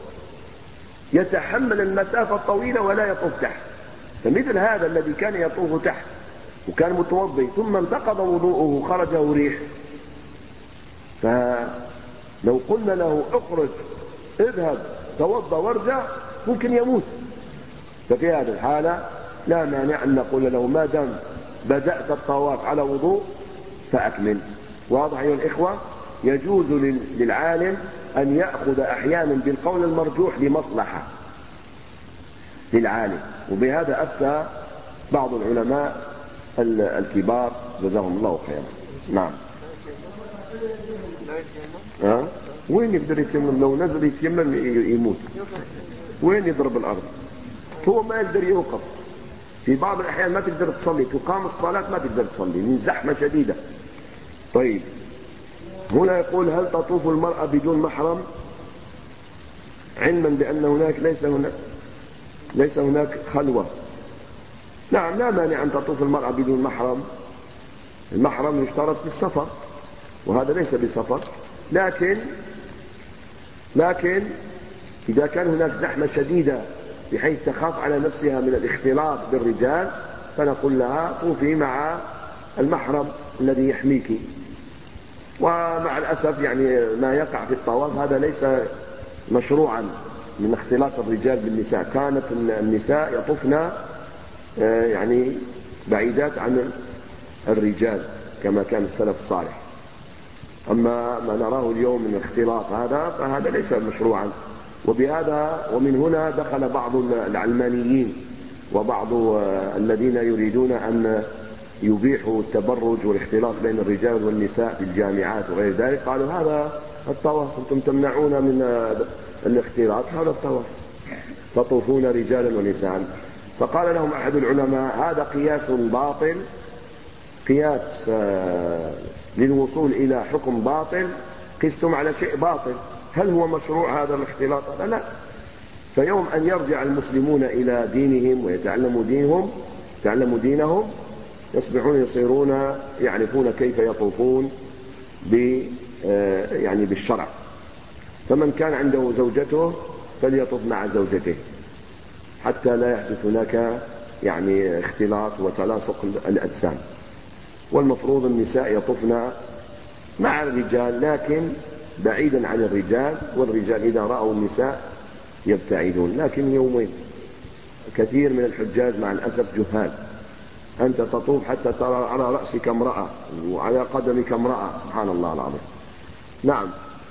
يتحمل المسافة الطويلة ولا يطوف تحت. فمثل هذا الذي كان يطوف تحت وكان متوضي ثم انتقض وضوءه خرجه ريح، فلو قلنا له: اخرج، اذهب توضأ وارجع، ممكن يموت. ففي هذه الحالة لا مانع أن نقول له: ما دام بدأت الطواف على وضوء فأكمل. واضح أيها الإخوة؟ يجوز للعالم أن يأخذ أحيانا بالقول المرجوح لمصلحة للعالم، وبهذا أفتى بعض العلماء الكبار جزاهم الله خيرا. نعم. وين يقدر يتيمم؟ لو نزل يتيمم يموت، وين يضرب الأرض؟ هو ما يقدر يوقف، في بعض الأحيان ما تقدر تصلي، تقام الصلاة ما تقدر تصلي من زحمة شديدة. طيب، هنا يقول: هل تطوف المرأة بدون محرم، علما بأن هناك ليس هناك خلوة؟ نعم، لا مانع أن تطوف المرأة بدون محرم، المحرم يشترط في السفر وهذا ليس بسفر، لكن إذا كان هناك زحمة شديدة بحيث تخاف على نفسها من الاختلاط بالرجال فنقول لها: طوفي مع المحرم الذي يحميك. ومع الأسف يعني ما يقع في الطواف هذا ليس مشروعا من اختلاط الرجال بالنساء، كانت النساء يطفن يعني بعيدات عن الرجال كما كان السلف الصالح. أما ما نراه اليوم من اختلاط فهذا ليس مشروعا. ومن هنا دخل بعض العلمانيين وبعض الذين يريدون أن يبيحوا التبرج والاختلاط بين الرجال والنساء في الجامعات وغير ذلك، قالوا: هذا الطواف، أنتم تمنعون من الاختلاط، هذا الطواف، تطوفون رجالا ونساء. فقال لهم أحد العلماء: هذا قياس باطل، قياس للوصول إلى حكم باطل، قستم على شيء باطل، هل هو مشروع هذا الاختلاط؟ لا. فيوم أن يرجع المسلمون إلى دينهم ويتعلموا دينهم يصيرون يعرفون كيف يطوفون يعني بالشرع. فمن كان عنده زوجته فليطوف مع زوجته حتى لا يحدث هناك يعني اختلاط وتلاصق الأجسام. والمفروض النساء يطوفن مع الرجال لكن بعيدا عن الرجال، والرجال إذا رأوا النساء يبتعدون. لكن يومين كثير من الحجاج مع الأسف جهال، أنت تطوف حتى ترى على رأسك امرأة وعلى قدمك امرأة، سبحان الله العظيم. نعم.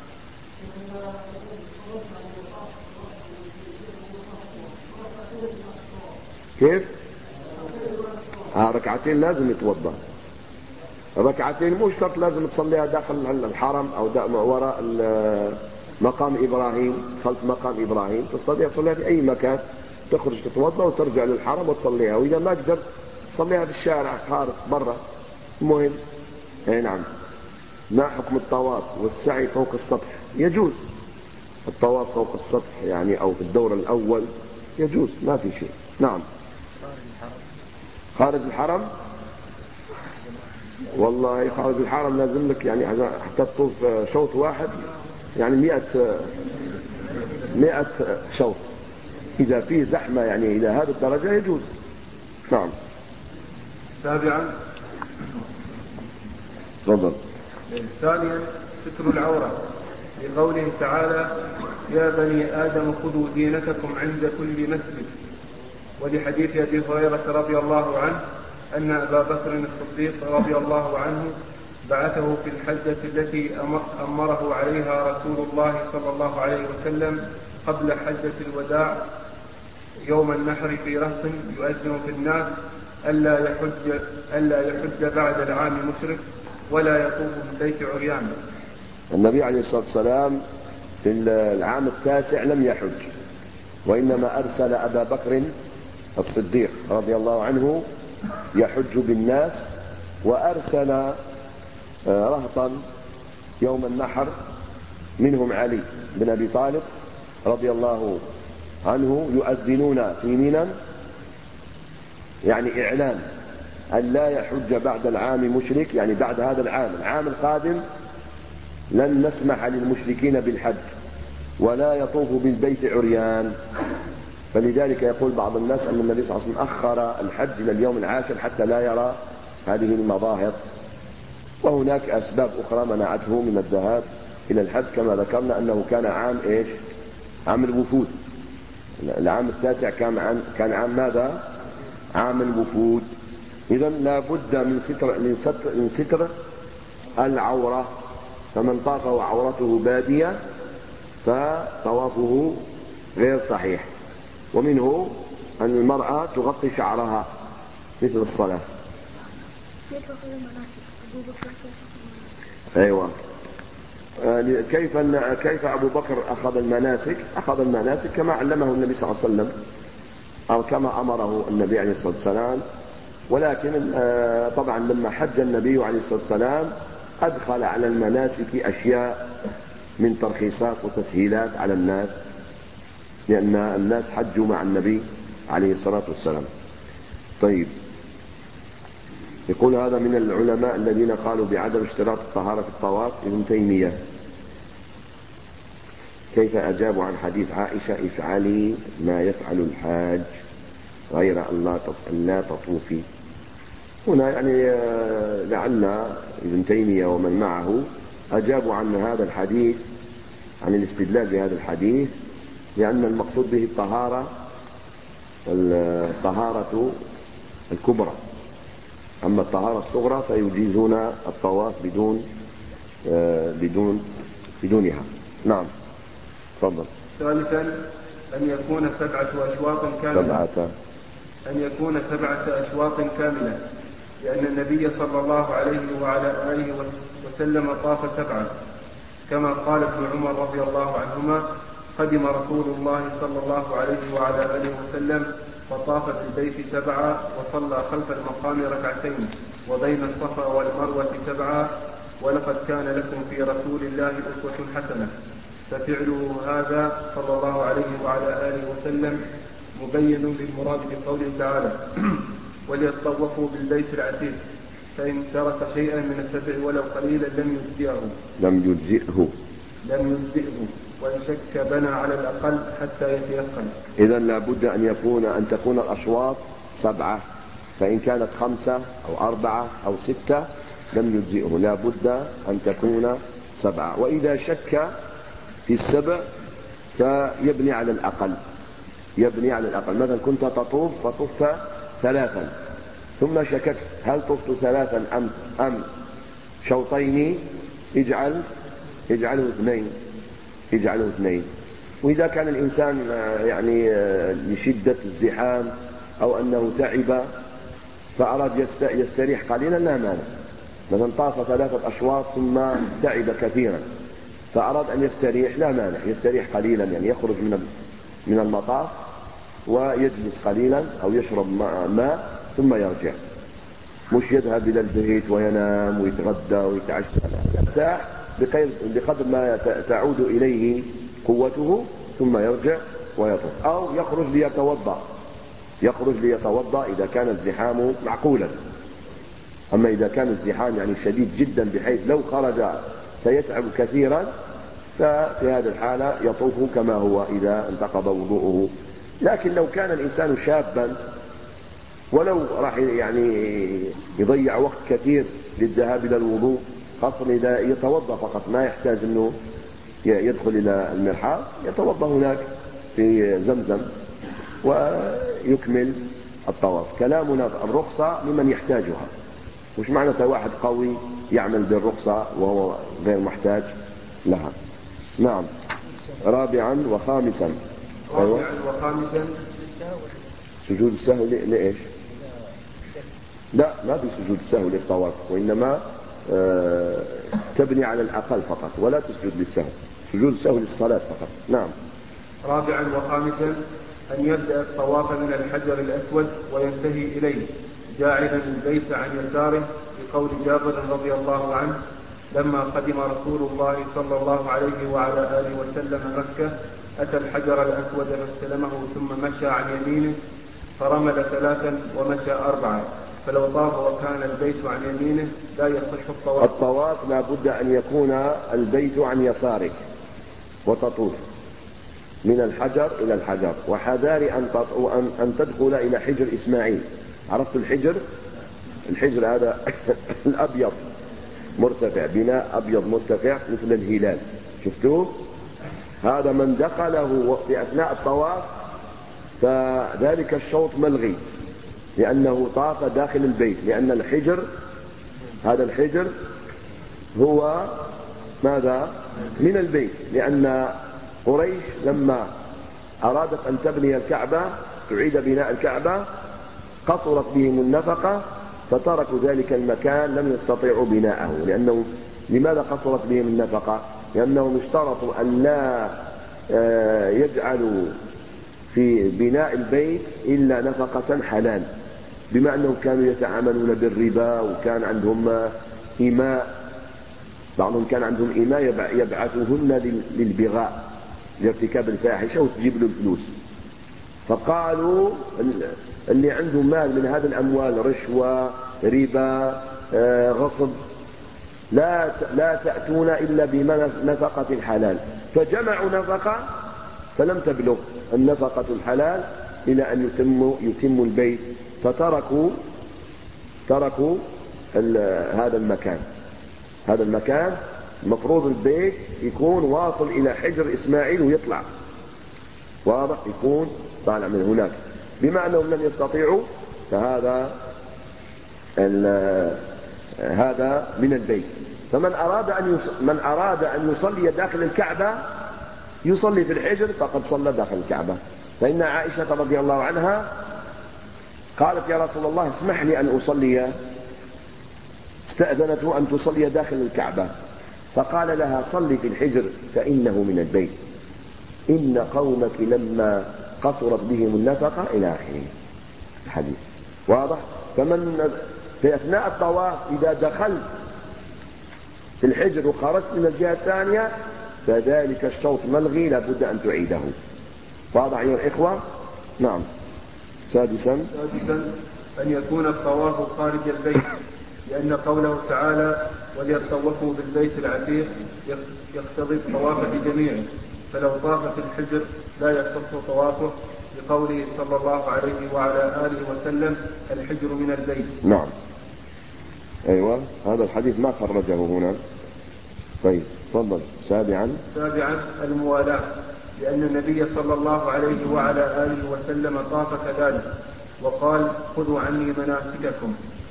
كيف؟ ركعتين لازم يتوضأ، ركعتين مو شرط لازم تصليها داخل الحرم أو وراء مقام إبراهيم، خلف مقام إبراهيم، تستطيع تصليها في أي مكان، تخرج تتوضأ وترجع للحرم وتصليها، وإذا ما قدرت تصليها في الشارع خارج برا. المهم نعم. ما حكم الطواف والسعي فوق السطح؟ يجوز الطواف فوق السطح يعني أو في الدور الأول يجوز، ما في شيء. نعم. خارج الحرم والله خارج الحرم لازم لك يعني حتى تطوف شوط واحد يعني 100 شوط، إذا فيه زحمة يعني إلى هذه الدرجة يجوز. نعم. سابعا. تفضل. ثانيا ستر العورة، لقوله تعالى: يا بني آدم خذوا زينتكم عند كل مسجد. ولحديث أبي هريرة رضي الله عنه أن أبا بكر الصديق رضي الله عنه بعثه في الحجة التي أمره عليها رسول الله صلى الله عليه وسلم قبل حجة الوداع يوم النحر في رهط يؤذن في الناس ألا يحج بعد العام مشرك ولا يطوف بالبيت عريان. النبي عليه الصلاة والسلام في العام التاسع لم يحج، وإنما أرسل أبا بكر الصديق رضي الله عنه يحج بالناس، وأرسل رهطا يوم النحر منهم علي بن أبي طالب رضي الله عنه يؤذنون في منى، يعني إعلان أن لا يحج بعد العام مشرك، يعني بعد هذا العام القادم لن نسمح للمشركين بالحج ولا يطوف بالبيت عريان. فلذلك يقول بعض الناس أن النبي صلى الله عليه وسلم أخر الحج إلى اليوم العاشر حتى لا يرى هذه المظاهر. وهناك أسباب أخرى منعته من الذهاب إلى الحج، كما ذكرنا أنه كان عام إيش؟ عام الوفود. العام التاسع كان عام ماذا؟ عام الوفود. إذن لا بد من ستر العورة، فمن طاف وعورته بادية فطوافه غير صحيح. ومنه أن المرأة تغطي شعرها مثل الصلاة. أيوة. كيف أبو بكر أخذ المناسك؟ أخذ المناسك كما علمه النبي صلى الله عليه وسلم أو كما أمره النبي عليه الصلاة والسلام. ولكن طبعا لما حج النبي عليه الصلاة والسلام أدخل على المناسك أشياء من ترخيصات وتسهيلات على الناس، لأن الناس حجوا مع النبي عليه الصلاة والسلام. طيب، يقول هذا من العلماء الذين قالوا بعدم اشتراط الطهارة في الطواف ابن تيمية. كيف أجابوا عن حديث عائشة افعلي ما يفعل الحاج غير أن لا تطوفي؟ هنا يعني لعل ابن تيمية ومن معه أجابوا عن هذا الحديث، عن الاستدلال بهذا الحديث، لأن المقصود به الطهارة الكبرى، أما الطهارة الصغرى فيجيزون الطواف بدونها. نعم، تفضل. ثالثا أن يكون سبعة أشواط كاملة، لأن النبي صلى الله عليه وعلى آله وسلم طاف سبعة، كما قال ابن عمر رضي الله عنهما: قدم رسول الله صلى الله عليه وعلى آله وسلم فطاف في البيت سبعة وصلى خلف المقام ركعتين وبين الصفا والمروة سبعة، ولقد كان لكم في رسول الله أسوة حسنة. ففعله هذا صلى الله عليه وعلى آله وسلم مبين للمراد بقوله تعالى: وليطوفوا بالبيت العتيق، فإن ترك شيئا من السبع ولو قليلا لم يجزئه وإن شك بنى على الأقل حتى يتيقن. إذن لا بد أن تكون الأشواط سبعة، فإن كانت 5 أو 4 أو 6 لم يجزئه، لا بد أن تكون 7. وإذا شك في السبع فيبني على الأقل. مثلا كنت تطوف فطفت 3 ثم شككت هل طفت 3 أم شوطين، اجعله 2. وإذا كان الإنسان يعني لشدة الزحام أو أنه تعب فأراد يستريح قليلا لا مانع. مثلا طاف 3 أشواط ثم تعب كثيرا فأراد أن يستريح لا مانع، يستريح قليلا، يعني يخرج من المطاف ويجلس قليلا أو يشرب ماء ثم يرجع، مش يذهب إلى البيت وينام ويتغدى ويتعشى، يرتاح بقدر ما تعود إليه قوته ثم يرجع ويطوف. أو يخرج ليتوضأ إذا كان الزحام معقولا. أما إذا كان الزحام يعني شديد جدا بحيث لو خرج سيتعب كثيرا، ففي هذه الحالة يطوف كما هو إذا انتقض وضوءه. لكن لو كان الإنسان شابا ولو راح يعني يضيع وقت كثير للذهاب إلى الوضوء، خاصة إذا يتوضأ فقط ما يحتاج أنه يدخل إلى المرحاض، يتوضأ هناك في زمزم ويكمل الطواف. كلامنا الرخصة لمن يحتاجها، مش معنى واحد قوي يعمل بالرخصة وهو غير محتاج لها. نعم. رابعا وخامسا. رابعا وخامسا سجود السهو لإيش؟ لا، ما في سجود السهو للطواف، وإنما تبني على الأقل فقط ولا تسجد للسهو. سجود السهو للصلاة فقط. نعم. رابعا وخامسا أن يبدأ الطواف من الحجر الأسود وينتهي إليه جاعلا البيت عن يساره، بقول جابر رضي الله عنه: لما قدم رسول الله صلى الله عليه وعلى آله وسلم مكة أتى الحجر الأسود فاستلمه ثم مشى عن يمينه فرمل 3 ومشى 4، فلو طاف وكان البيت عن يمينه لا يصح الطواف. الطواف لا بد أن يكون البيت عن يسارك وتطوف من الحجر إلى الحجر، وحذار أن تدخل إلى حجر إسماعيل. عرفت الحجر؟ الحجر هذا الأبيض مرتفع، بناء أبيض مرتفع مثل الهلال، شفتوه؟ هذا من دخله في أثناء الطواف فذلك الشوط ملغي، لأنه طاف داخل البيت، لأن الحجر هذا الحجر هو ماذا؟ من البيت، لأن قريش لما أرادت أن تبني الكعبة تعيد بناء الكعبة قصرت بهم النفقة فتركوا ذلك المكان، لم يستطيعوا بناءه. لأنه لماذا قصرت بهم النفقة؟ لأنهم اشترطوا أن لا يجعلوا في بناء البيت إلا نفقة حلال، بما أنهم كانوا يتعاملون بالربا، وكان عندهم إماء، بعضهم كان عندهم إماء يبعثوهن للبغاء لارتكاب الفاحشة وتجيب له الفلوس. فقالوا اللي عنده مال من هذه الأموال، رشوة، ربا، غصب، لا تأتون إلا بنفقة حلال. فجمعوا نفقة فلم تبلغ النفقة الحلال إلى أن يتموا البيت، فتركوا هذا المكان المفروض البيت يكون واصل إلى حجر إسماعيل ويطلع واضح، يكون طالع من هناك. بما أنهم لم يستطيعوا فهذا هذا من البيت. فمن أراد أن يصلي داخل الكعبة يصلي في الحجر فقد صلى داخل الكعبة. فإن عائشة رضي الله عنها قالت: يا رسول الله اسمح لي أن أصلي، استأذنته أن تصلي داخل الكعبة، فقال لها: صلي في الحجر فإنه من البيت، إن قومك لما قصرت بهم النفقة إلى آخره الحديث واضح. فمن في أثناء الطواف إذا دخلت في الحجر وخرجت من الجهة الثانية فذلك الشوط ملغي، لابد أن تعيده. واضح أيها الإخوة؟ نعم. سادسا أن يكون الطواف خارج البيت، لأن قوله تعالى: وليطوفوا بالبيت العتيق يقتضي الطواف بجميعه، فلو طاف في الحجر لا يصح طوافه، لقوله صلى الله عليه وعلى آله وسلم: الحجر من البيت. نعم. أيوة، هذا الحديث ما خرجه هنا. طيب تفضل. سابعا الموالاة، لأن النبي صلى الله عليه وعلى آله وسلم طاف كذلك وقال: خذوا عني مناسككم،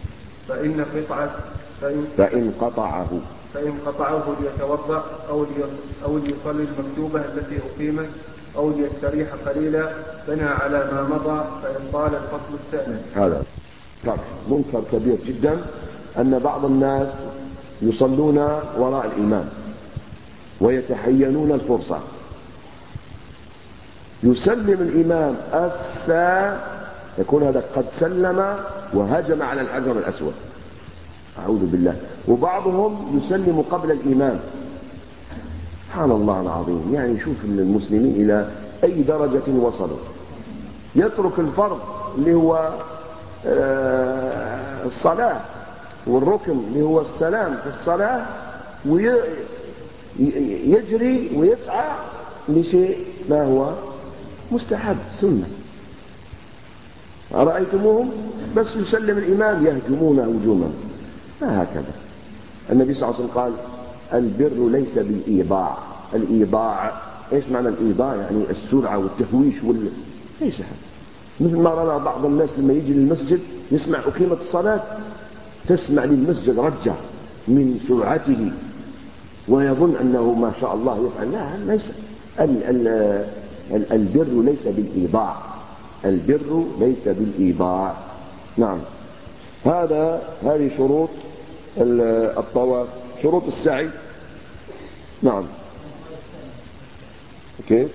فإن قطعه ليتوضأ أو ليصلي المكتوبة التي أقيمت أو ليستريح قليلا بنى على ما مضى، فإن طال الفصل استأنف. هذا منكر كبير جدا أن بعض الناس يصلون وراء الإمام ويتحينون الفرصة، يسلم الإمام يكون هذا قد سلم وهجم على الحجر الأسود، أعوذ بالله. وبعضهم يسلم قبل الإمام. سبحان الله العظيم. يعني شوف المسلمين إلى أي درجة وصلوا، يترك الفرض اللي هو الصلاة والركن اللي هو السلام في الصلاة ويجري ويسعى لشيء ما هو مستحب سنة. أرأيتموهم بس يسلم الإمام يهجمون هجوما، ما هكذا. النبي صلى الله عليه وسلم قال: البر ليس بالإيضاع. الإيضاع إيش معنى الإيضاع؟ يعني السرعة والتهويش ليس هذا. مثل ما رأى بعض الناس لما يجي للمسجد يسمع أقيمة الصلاة، تسمع للمسجد رجة من سرعته ويظن أنه ما شاء الله يفعل. لا، ليس البر ليس بالإيضاع، البر ليس بالإيضاع. نعم، هذه شروط الطواف. شروط السعي. نعم، كيف؟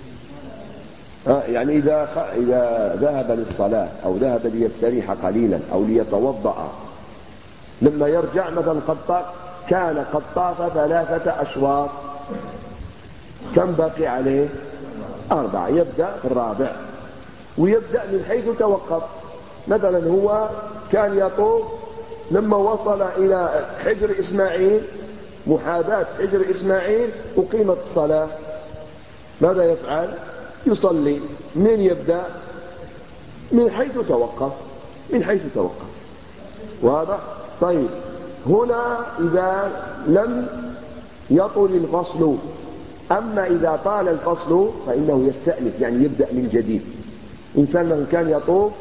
يعني إذا ذهب للصلاة أو ذهب ليستريح قليلا أو ليتوضأ، لما يرجع مثلا كان قد طاف 3 أشواط، كم باقي عليه؟ 4. يبدأ في الرابع ويبدأ من حيث توقف. مثلا هو كان يطوف، لما وصل إلى حجر إسماعيل، محاذاة حجر إسماعيل، أقيمت الصلاة، ماذا يفعل؟ يصلي. من يبدأ؟ من حيث توقف، من حيث توقف. واضح؟ طيب، هنا إذا لم يطل الفصل. أما إذا طال الفصل فإنه يستأنف، يعني يبدأ من جديد. إنسان من كان يطوف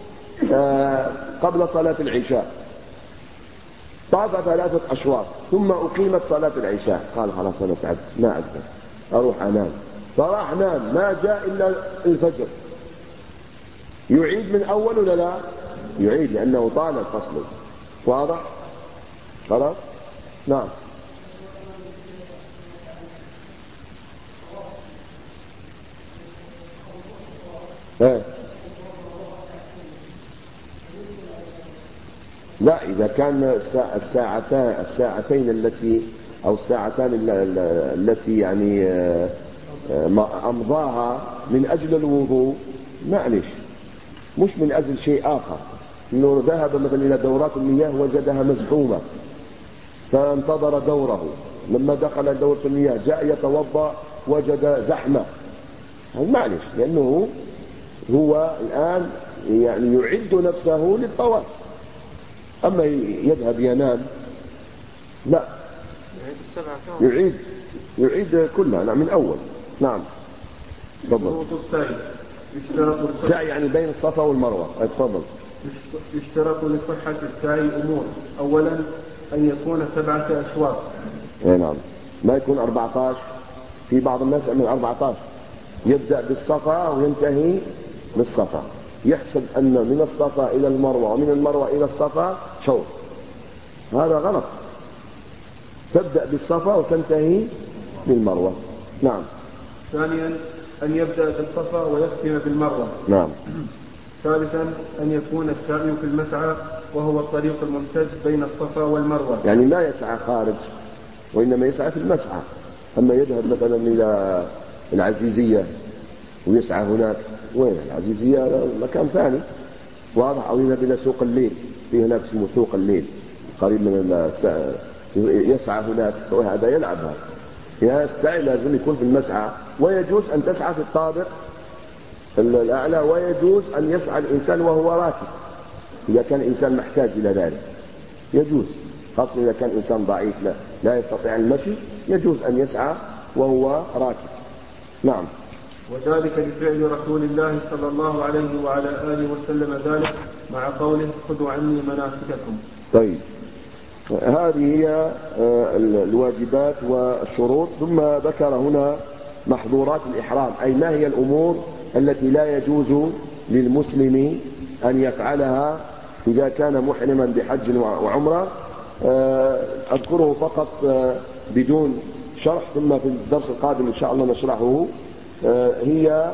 قبل صلاة العشاء، طاف 3 أشواط، ثم أقيمت صلاة العشاء، قال خلاص أنا تعبت ما أقدر أروح أنام، فراح نام، ما جاء إلا الفجر، يعيد من أول ولا لا؟ يعيد، لأنه طال الفصل. واضح؟ خلاص؟ نعم. لا، إذا كان الساعتين التي يعني أمضاها من أجل الوضوء، معلش، مش من أجل شيء آخر. إنه ذهب مثلا إلى دورات المياه وجدها مزحومة فانتظر دوره، لما دخل دورة المياه جاء يتوضأ وجد زحمة، معلش، لأنه هو الآن يعني يعد نفسه للطواف. أما يذهب ينام، لا، يعيد كلها. نعم، من أول. نعم، تفضل. السعي يعني بين الصفا والمروة. تفضل. يشترط لصحة السعي أمور. أولا أن يكون 7 أشواط. نعم، ما يكون 14. في بعض الناس يعمل 14، يبدأ بالصفا وينتهي بالصفا، يحسب أن من الصفا إلى المروة ومن المروة إلى الصفا شوط. هذا غلط، تبدأ بالصفا وتنتهي بالمروة. نعم. ثانيا أن يبدأ بالصفا ويختم بالمروة. نعم. ثالثا أن يكون السعي في المسعى، وهو الطريق الممتد بين الصفا والمروة، يعني لا يسعى خارج، وإنما يسعى في المسعى. أما يذهب مثلا إلى العزيزية ويسعى هناك، وين العزيزية؟ مكان ثاني. واضح؟ أو يذهب إلى سوق الليل، في هناك اسمه سوق الليل قريب من يسعى هناك، وهذا يلعب. هذا السعي لازم يكون في المسعى، ويجوز أن تسعى في الطابق الأعلى، ويجوز أن يسعى الإنسان وهو راكب إذا كان الإنسان محتاج إلى ذلك، يجوز، خاصة إذا كان إنسان ضعيف لا يستطيع المشي، يجوز أن يسعى وهو راكب. نعم. وذلك لفعل رسول الله صلى الله عليه وعلى آله وسلم ذلك، مع قوله خذوا عني مناسككم. طيب، هذه هي الواجبات والشروط. ثم ذكر هنا محظورات الإحرام، أي ما هي الأمور التي لا يجوز للمسلم أن يفعلها إذا كان محرما بحج وعمرة. أذكره فقط بدون شرح، ثم في الدرس القادم إن شاء الله نشرحه. هي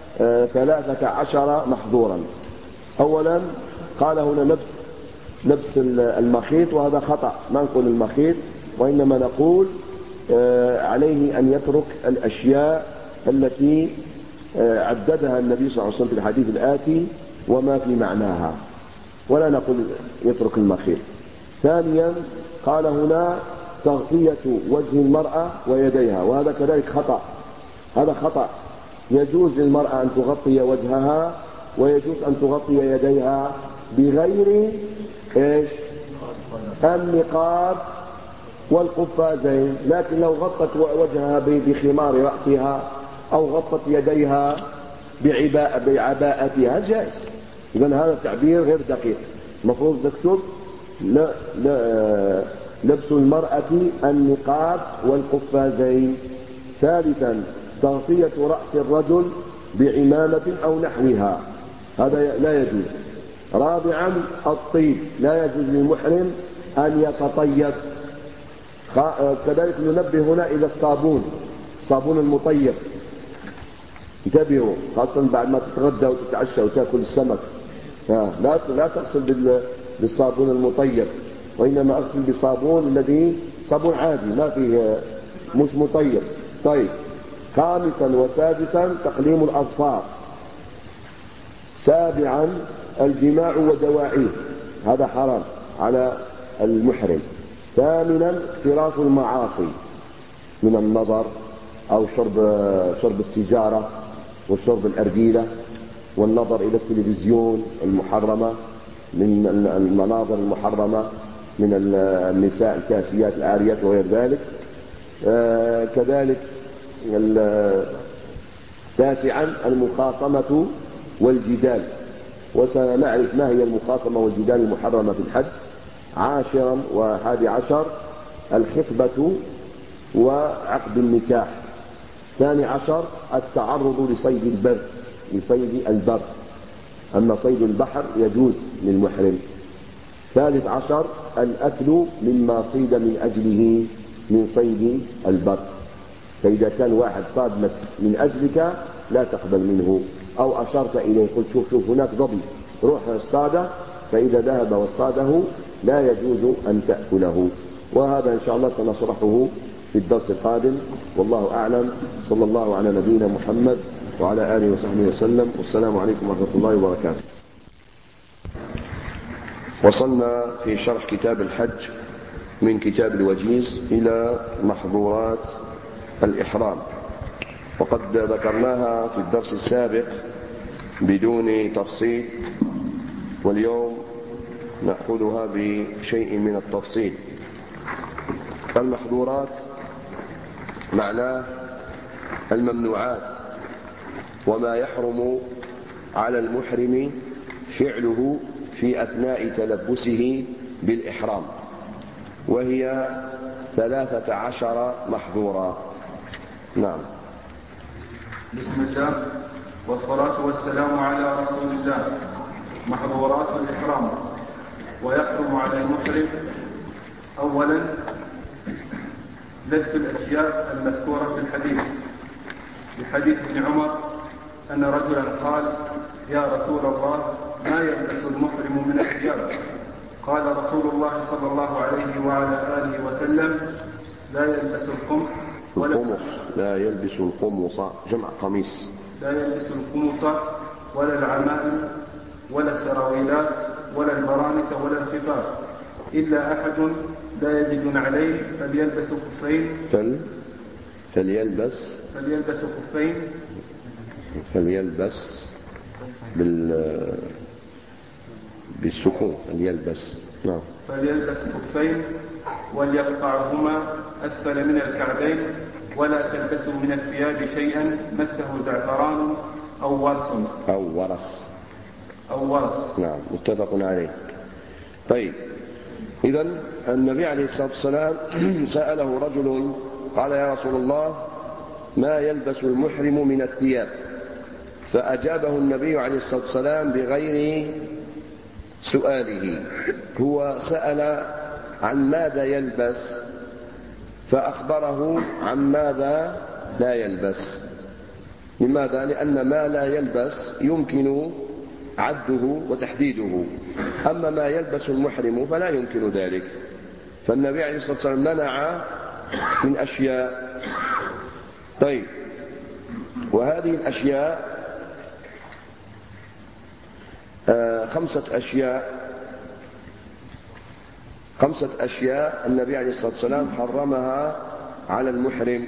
13 محظورا. أولا قال هنا لبس المخيط، وهذا خطأ، ما نقول المخيط، وإنما نقول عليه أن يترك الأشياء التي عددها النبي صلى الله عليه وسلم في الحديث الآتي وما في معناها، ولا نقول يترك المخيط. ثانيا قال هنا تغطية وجه المرأة ويديها، وهذا كذلك خطأ، هذا خطأ. يجوز للمرأة أن تغطي وجهها ويجوز أن تغطي يديها بغير النقاب والقفازين، لكن لو غطت وجهها بخمار رأسها أو غطت يديها بعباءتها جائز. إذن هذا التعبير غير دقيق، المفروض نكتب لبس المرأة النقاب والقفازين. ثالثا تغطية رأس الرجل بعمامة أو نحوها، هذا لا يجوز. رابعا الطيب، لا يجوز للمحرم أن يتطيب. كذلك ننبه هنا إلى الصابون المطيب، انتبهوا خاصة بعد ما تتغدى وتتعشى وتأكل السمك، لا تغسل بالصابون المطيب، وإنما أغسل بصابون الذي صابون عادي ما فيه مش مطيب. طيب. خامسا وسادسا تقليم الأظفار. سابعا الجماع ودواعيه، هذا حرام على المحرم. ثامنا اقتراف المعاصي من النظر أو شرب السيجارة وشرب الأرجيلة والنظر إلى التلفزيون المحرمة، من المناظر المحرمة من النساء الكاسيات العاريات وغير ذلك. كذلك تاسعا المخاصمة والجدال، وسنعرف ما هي المخاصمة والجدال المحرمة في الحج. عاشرا وحادي عشر الخطبة وعقد النكاح. 12 التعرض لصيد البر، أما صيد البحر يجوز للمحرم. 13 الأكل مما صيد من أجله من صيد البر، فإذا كان واحد صادمك من أجلك لا تقبل منه، أو أشرت إليه قلت شوف هناك ظبي روح اصطاده، فإذا ذهب واصطاده لا يجوز أن تأكله. وهذا إن شاء الله سنشرحه في الدرس القادم، والله أعلم. صلى الله على نبينا محمد وعلى آله وصحبه وسلم، والسلام عليكم ورحمة الله وبركاته. وصلنا في شرح كتاب الحج من كتاب الوجيز إلى محظورات الإحرام، وقد ذكرناها في الدرس السابق بدون تفصيل، واليوم نأخذها بشيء من التفصيل. المحظورات معناه الممنوعات، وما يحرم على المحرم فعله في أثناء تلبسه بالإحرام، وهي 13 محظورا. نعم. بسم الله والصلاة والسلام على رسول الله. محظورات الإحرام. ويحرم على المحرم: أولا لبس الأشياء المذكورة في الحديث، في حديث ابن عمر أن رجلا قال: يا رسول الله ما يلبس المحرم من الثياب؟ قال رسول الله صلى الله عليه وعلى آله وسلم: لا يلبس القمص لا يلبس القمص جمع قميص، لا يلبس القمص ولا العمائم ولا السراويلات ولا البرانس ولا الخفاف، إلا أحد لا يجد نعلين فليلبس خفين فليلبس بالسكون نعم. فليلبس خفين وليقطعهما أسفل من الكعبين، ولا تلبسوا من الثياب شيئا مسه زعفران أو ورس. نعم، متفق عليه. طيب، إذن النبي عليه الصلاة والسلام سأله رجل قال: يا رسول الله ما يلبس المحرم من الثياب؟ فأجابه النبي عليه الصلاة والسلام بغير سؤاله، هو سأل عن ماذا يلبس فأخبره عن ماذا لا يلبس. لماذا؟ لأن ما لا يلبس يمكن عده وتحديده، أما ما يلبس المحرم فلا يمكن ذلك. فالنبي عليه الصلاة والسلام منع من أشياء. طيب، وهذه الأشياء 5 أشياء النبي عليه الصلاة والسلام حرمها على المحرم.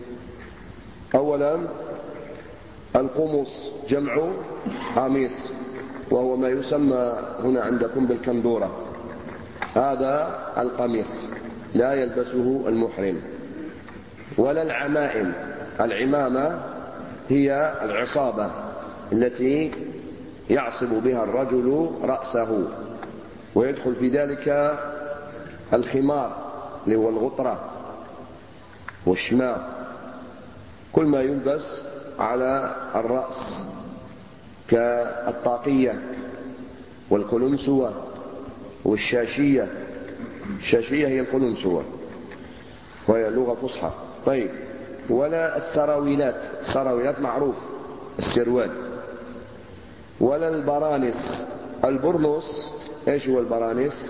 أولا القمص جمع قميص، وهو ما يسمى هنا عندكم بالكندورة، هذا القميص لا يلبسه المحرم. ولا العمائم، العمامة هي العصابة التي يعصب بها الرجل رأسه، ويدخل في ذلك الخمار اللي هو الغطرة والشماغ، كل ما يلبس على الرأس كالطاقية والقلنسوة والشاشية. الشاشية هي القلنسوة وهي لغة فصحى. طيب، ولا السراويلات، السراويلات معروف السروال، ولا البرانس. البرنس ايش هو البرانس؟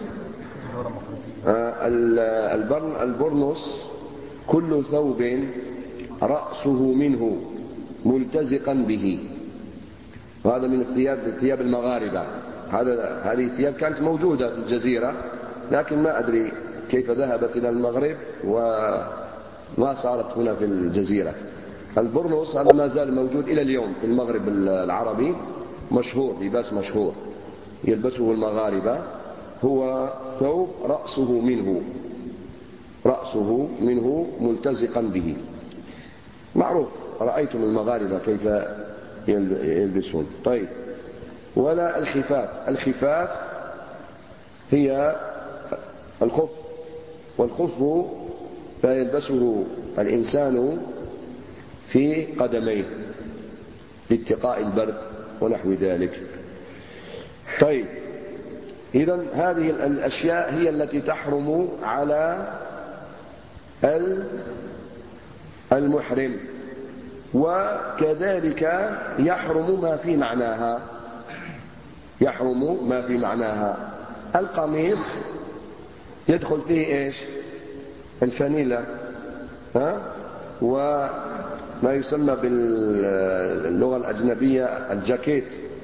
البرنس كل ثوب رأسه منه ملتزقا به، وهذا من الثياب المغاربة. هذه الثياب كانت موجودة في الجزيرة، لكن ما أدري كيف ذهبت إلى المغرب وما صارت هنا في الجزيرة. البرنس هذا ما زال موجود إلى اليوم في المغرب العربي، مشهور، لباس مشهور يلبسه المغاربة، هو ثوب رأسه منه ملتزقا به، معروف، رأيتم المغاربة كيف يلبسون. طيب، ولا الخفاف. الخفاف هي الخف، والخف فيلبسه الإنسان في قدميه لاتقاء البرد ونحو ذلك. طيب، إذن هذه الأشياء هي التي تحرم على المحرم، وكذلك يحرم ما في معناها. القميص يدخل فيه ايش؟ الفانيلة، وما يسمى باللغة الأجنبية الجاكيت،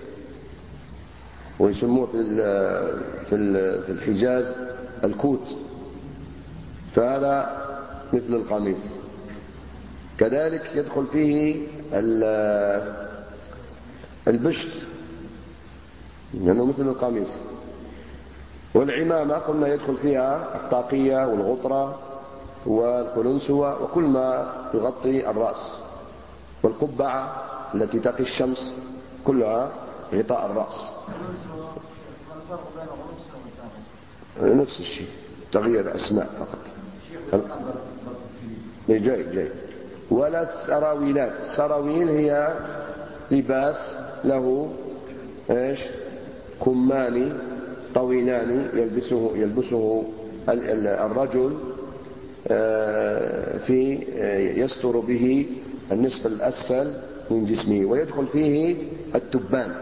ويسموه في الحجاز الكوت، فهذا مثل القميص. كذلك يدخل فيه البشت لأنه مثل القميص. والعمامة قلنا يدخل فيها الطاقية والغطرة والقلنسوة وكل ما يغطي الرأس، والقبعة التي تقي الشمس كلها غطاء الرأس. نفس الشيء، تغيير أسماء فقط. جيد. ولا السراويلات. السراويل هي لباس له ايش؟ كمان طويلان يلبسه الرجل في يستر به النصف الأسفل من جسمه، ويدخل فيه التبان.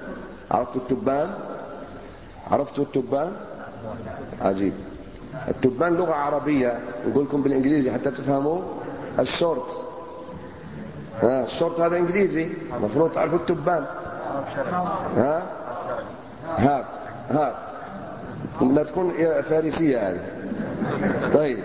عرفتوا التبان؟ عجيب. التبان لغة عربية، نقول لكم بالإنجليزي حتى تفهموا. الشورت، الشورت هذا إنجليزي، المفروض تعرفوا التبان. هاف لا تكون فارسية هذه. طيب،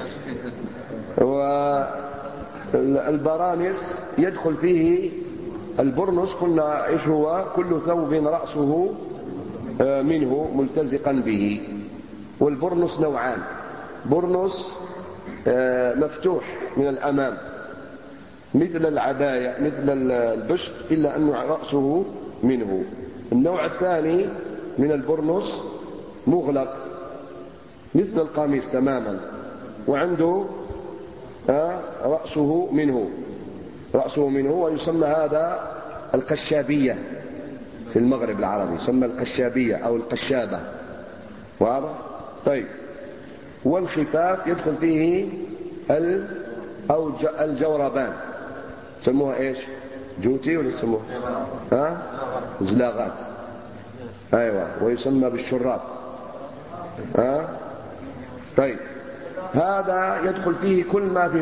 والبرانس يدخل فيه البرنس، قلنا ايش هو؟ كل ثوب رأسه منه ملتزقا به. والبرنس نوعان: برنس مفتوح من الأمام مثل العباية مثل البشت، إلا أن رأسه منه. النوع الثاني من البرنس مغلق مثل القميص تماما، وعنده رأسه منه، ويسمى هذا القشابية في المغرب العربي، يسمى القشابية أو القشابة. واضح؟ طيب، والخفاف يدخل فيه أو الجوربان، يسموها ايش؟ جوتي ولا يسموها زلاغات؟ ايوه، ويسمى بالشراب. طيب، هذا يدخل فيه كل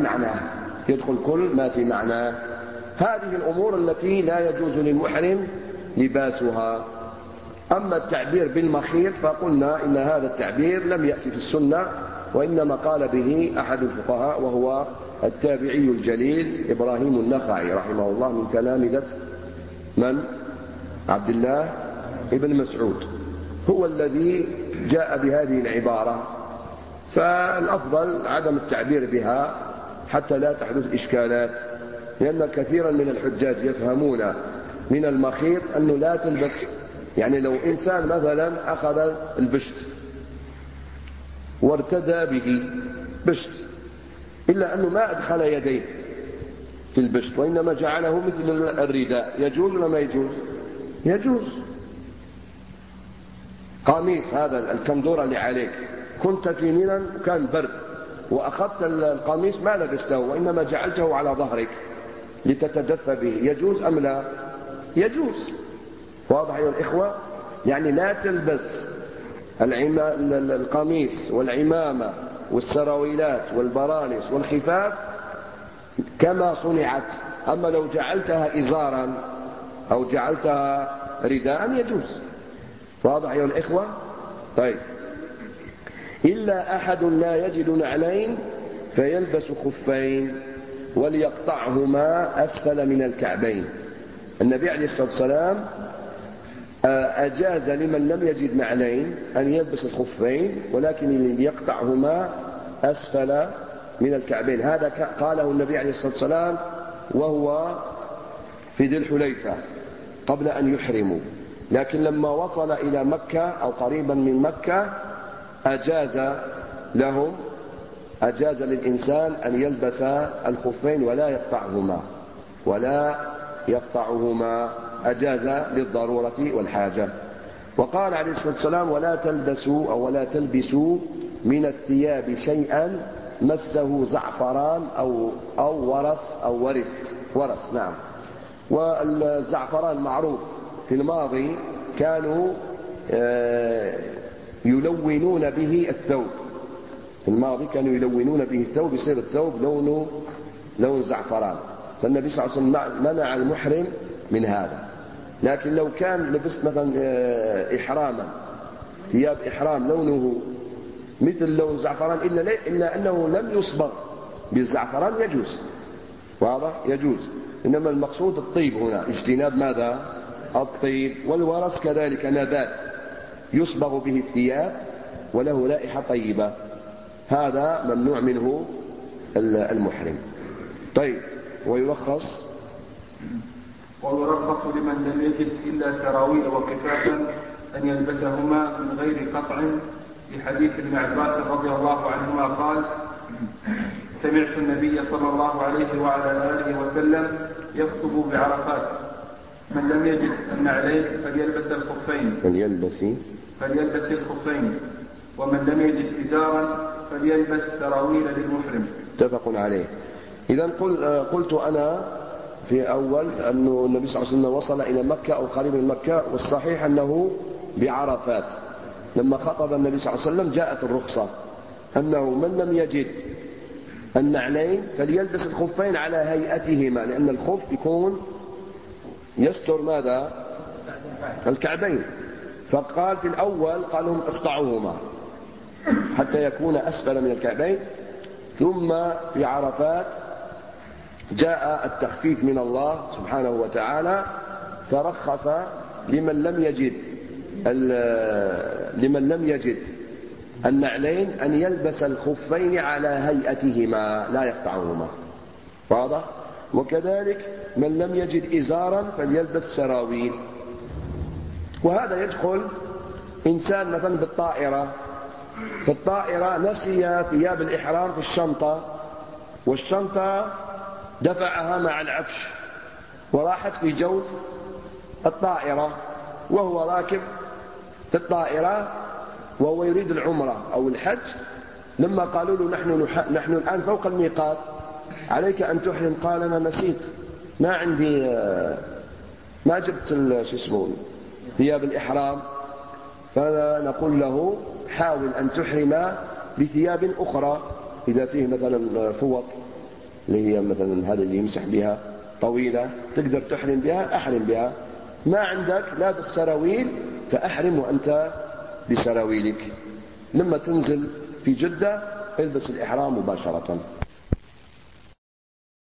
ما في معناه. هذه الأمور التي لا يجوز للمحرم لباسها. أما التعبير بالمخيط فقلنا إن هذا التعبير لم يأتي في السنة، وإنما قال به أحد الفقهاء وهو التابعي الجليل إبراهيم النخعي رحمه الله، من تلامذة من؟ عبد الله ابن مسعود، هو الذي جاء بهذه العبارة. فالأفضل عدم التعبير بها حتى لا تحدث إشكالات، لأن كثيرا من الحجاج يفهمون من المخيط أنه لا تلبس. يعني لو إنسان مثلا أخذ البشت وارتدى به بشت، إلا أنه ما أدخل يديه في البشت وإنما جعله مثل الرداء، يجوز ولا ما يجوز؟ يجوز. قميص هذا الكندورة اللي عليك، كنت في منى وكان برد وأخذت القميص ما لبسته وإنما جعلته على ظهرك لتتدفى به، يجوز أم لا؟ يجوز. واضح أيها الإخوة؟ يعني لا تلبس القميص والعمامة والسراويلات والبرانس والخفاف كما صنعت، أما لو جعلتها إزارا أو جعلتها رداء يجوز. واضح أيها الإخوة؟ طيب. إلا أحد لا يجد نعلين فيلبس خفين وليقطعهما أسفل من الكعبين. النبي عليه الصلاة والسلام أجاز لمن لم يجد نعلين أن يلبس الخفين، ولكن يقطعهما أسفل من الكعبين. هذا قاله النبي عليه الصلاة والسلام وهو في ذي الحليفة قبل أن يحرموا، لكن لما وصل إلى مكة أو قريبا من مكة أجاز للإنسان أن يلبس الخفين ولا يقطعهما، أجاز للضرورة والحاجة. وقال عليه الصلاة والسلام ولا تلبسوا من الثياب شيئا مسه زعفران أو ورس. نعم. والزعفران معروف في الماضي كانوا يلونون به الثوب، يصير الثوب لونه لون زعفران، فالنبي صلى الله عليه وسلم منع المحرم من هذا. لكن لو كان لبست مثلا إحراما ثياب إحرام لونه مثل لون زعفران إلا أنه لم يصبغ بالزعفران يجوز. واضح؟ يجوز. إنما المقصود الطيب هنا، اجتناب ماذا؟ الطيب. والورس كذلك نبات يصبغ به الثياب وله رائحة طيبة، هذا ممنوع منه المحرم. طيب. ويرخص لمن لم يجد إلا سراويل وكفافا أن يلبسهما من غير قطع، في حديث ابن عباس رضي الله عنهما قال سمعت النبي صلى الله عليه وعلى آله وسلم يخطب بعرفات من لم يجد النعلين فليلبس الخفين ومن لم يجد إزارا فليلبس سراويل للمحرم. متفق عليه. إذا قلت أنا في أول أن النبي صلى الله عليه وسلم وصل إلى مكة أو قريب من مكة، والصحيح أنه بعرفات. لما خطب النبي صلى الله عليه وسلم جاءت الرخصة أنه من لم يجد النعلين فليلبس الخفين على هيئتهما، لأن الخف يكون يستر ماذا؟ الكعبين. فقال في الأول قال لهم اقطعوهما حتى يكون أسفل من الكعبين، ثم في عرفات جاء التخفيف من الله سبحانه وتعالى فرخص لمن لم يجد النعلين أن يلبس الخفين على هيئتهما لا يقطعهما. واضح؟ وكذلك من لم يجد إزارا فليلبس سراويل. وهذا يدخل إنسان مثلا في الطائرة نسي ثياب الإحرام في الشنطة، والشنطة دفعها مع العفش وراحت في جوف الطائرة، وهو راكب في الطائرة وهو يريد العمرة أو الحج، لما قالوا له نحن الآن فوق الميقات عليك أن تحرم، قال أنا نسيت، ما عندي، ما جبت ثياب الإحرام. فنقول له حاول أن تحرم بثياب أخرى، إذا فيه مثلا فوط اللي هي مثلا هذه اللي يمسح بها طويلة تقدر تحرم بها أحرم بها، ما عندك لابس سراويل فأحرم وأنت بسراويلك، لما تنزل في جدة البس الإحرام مباشرة.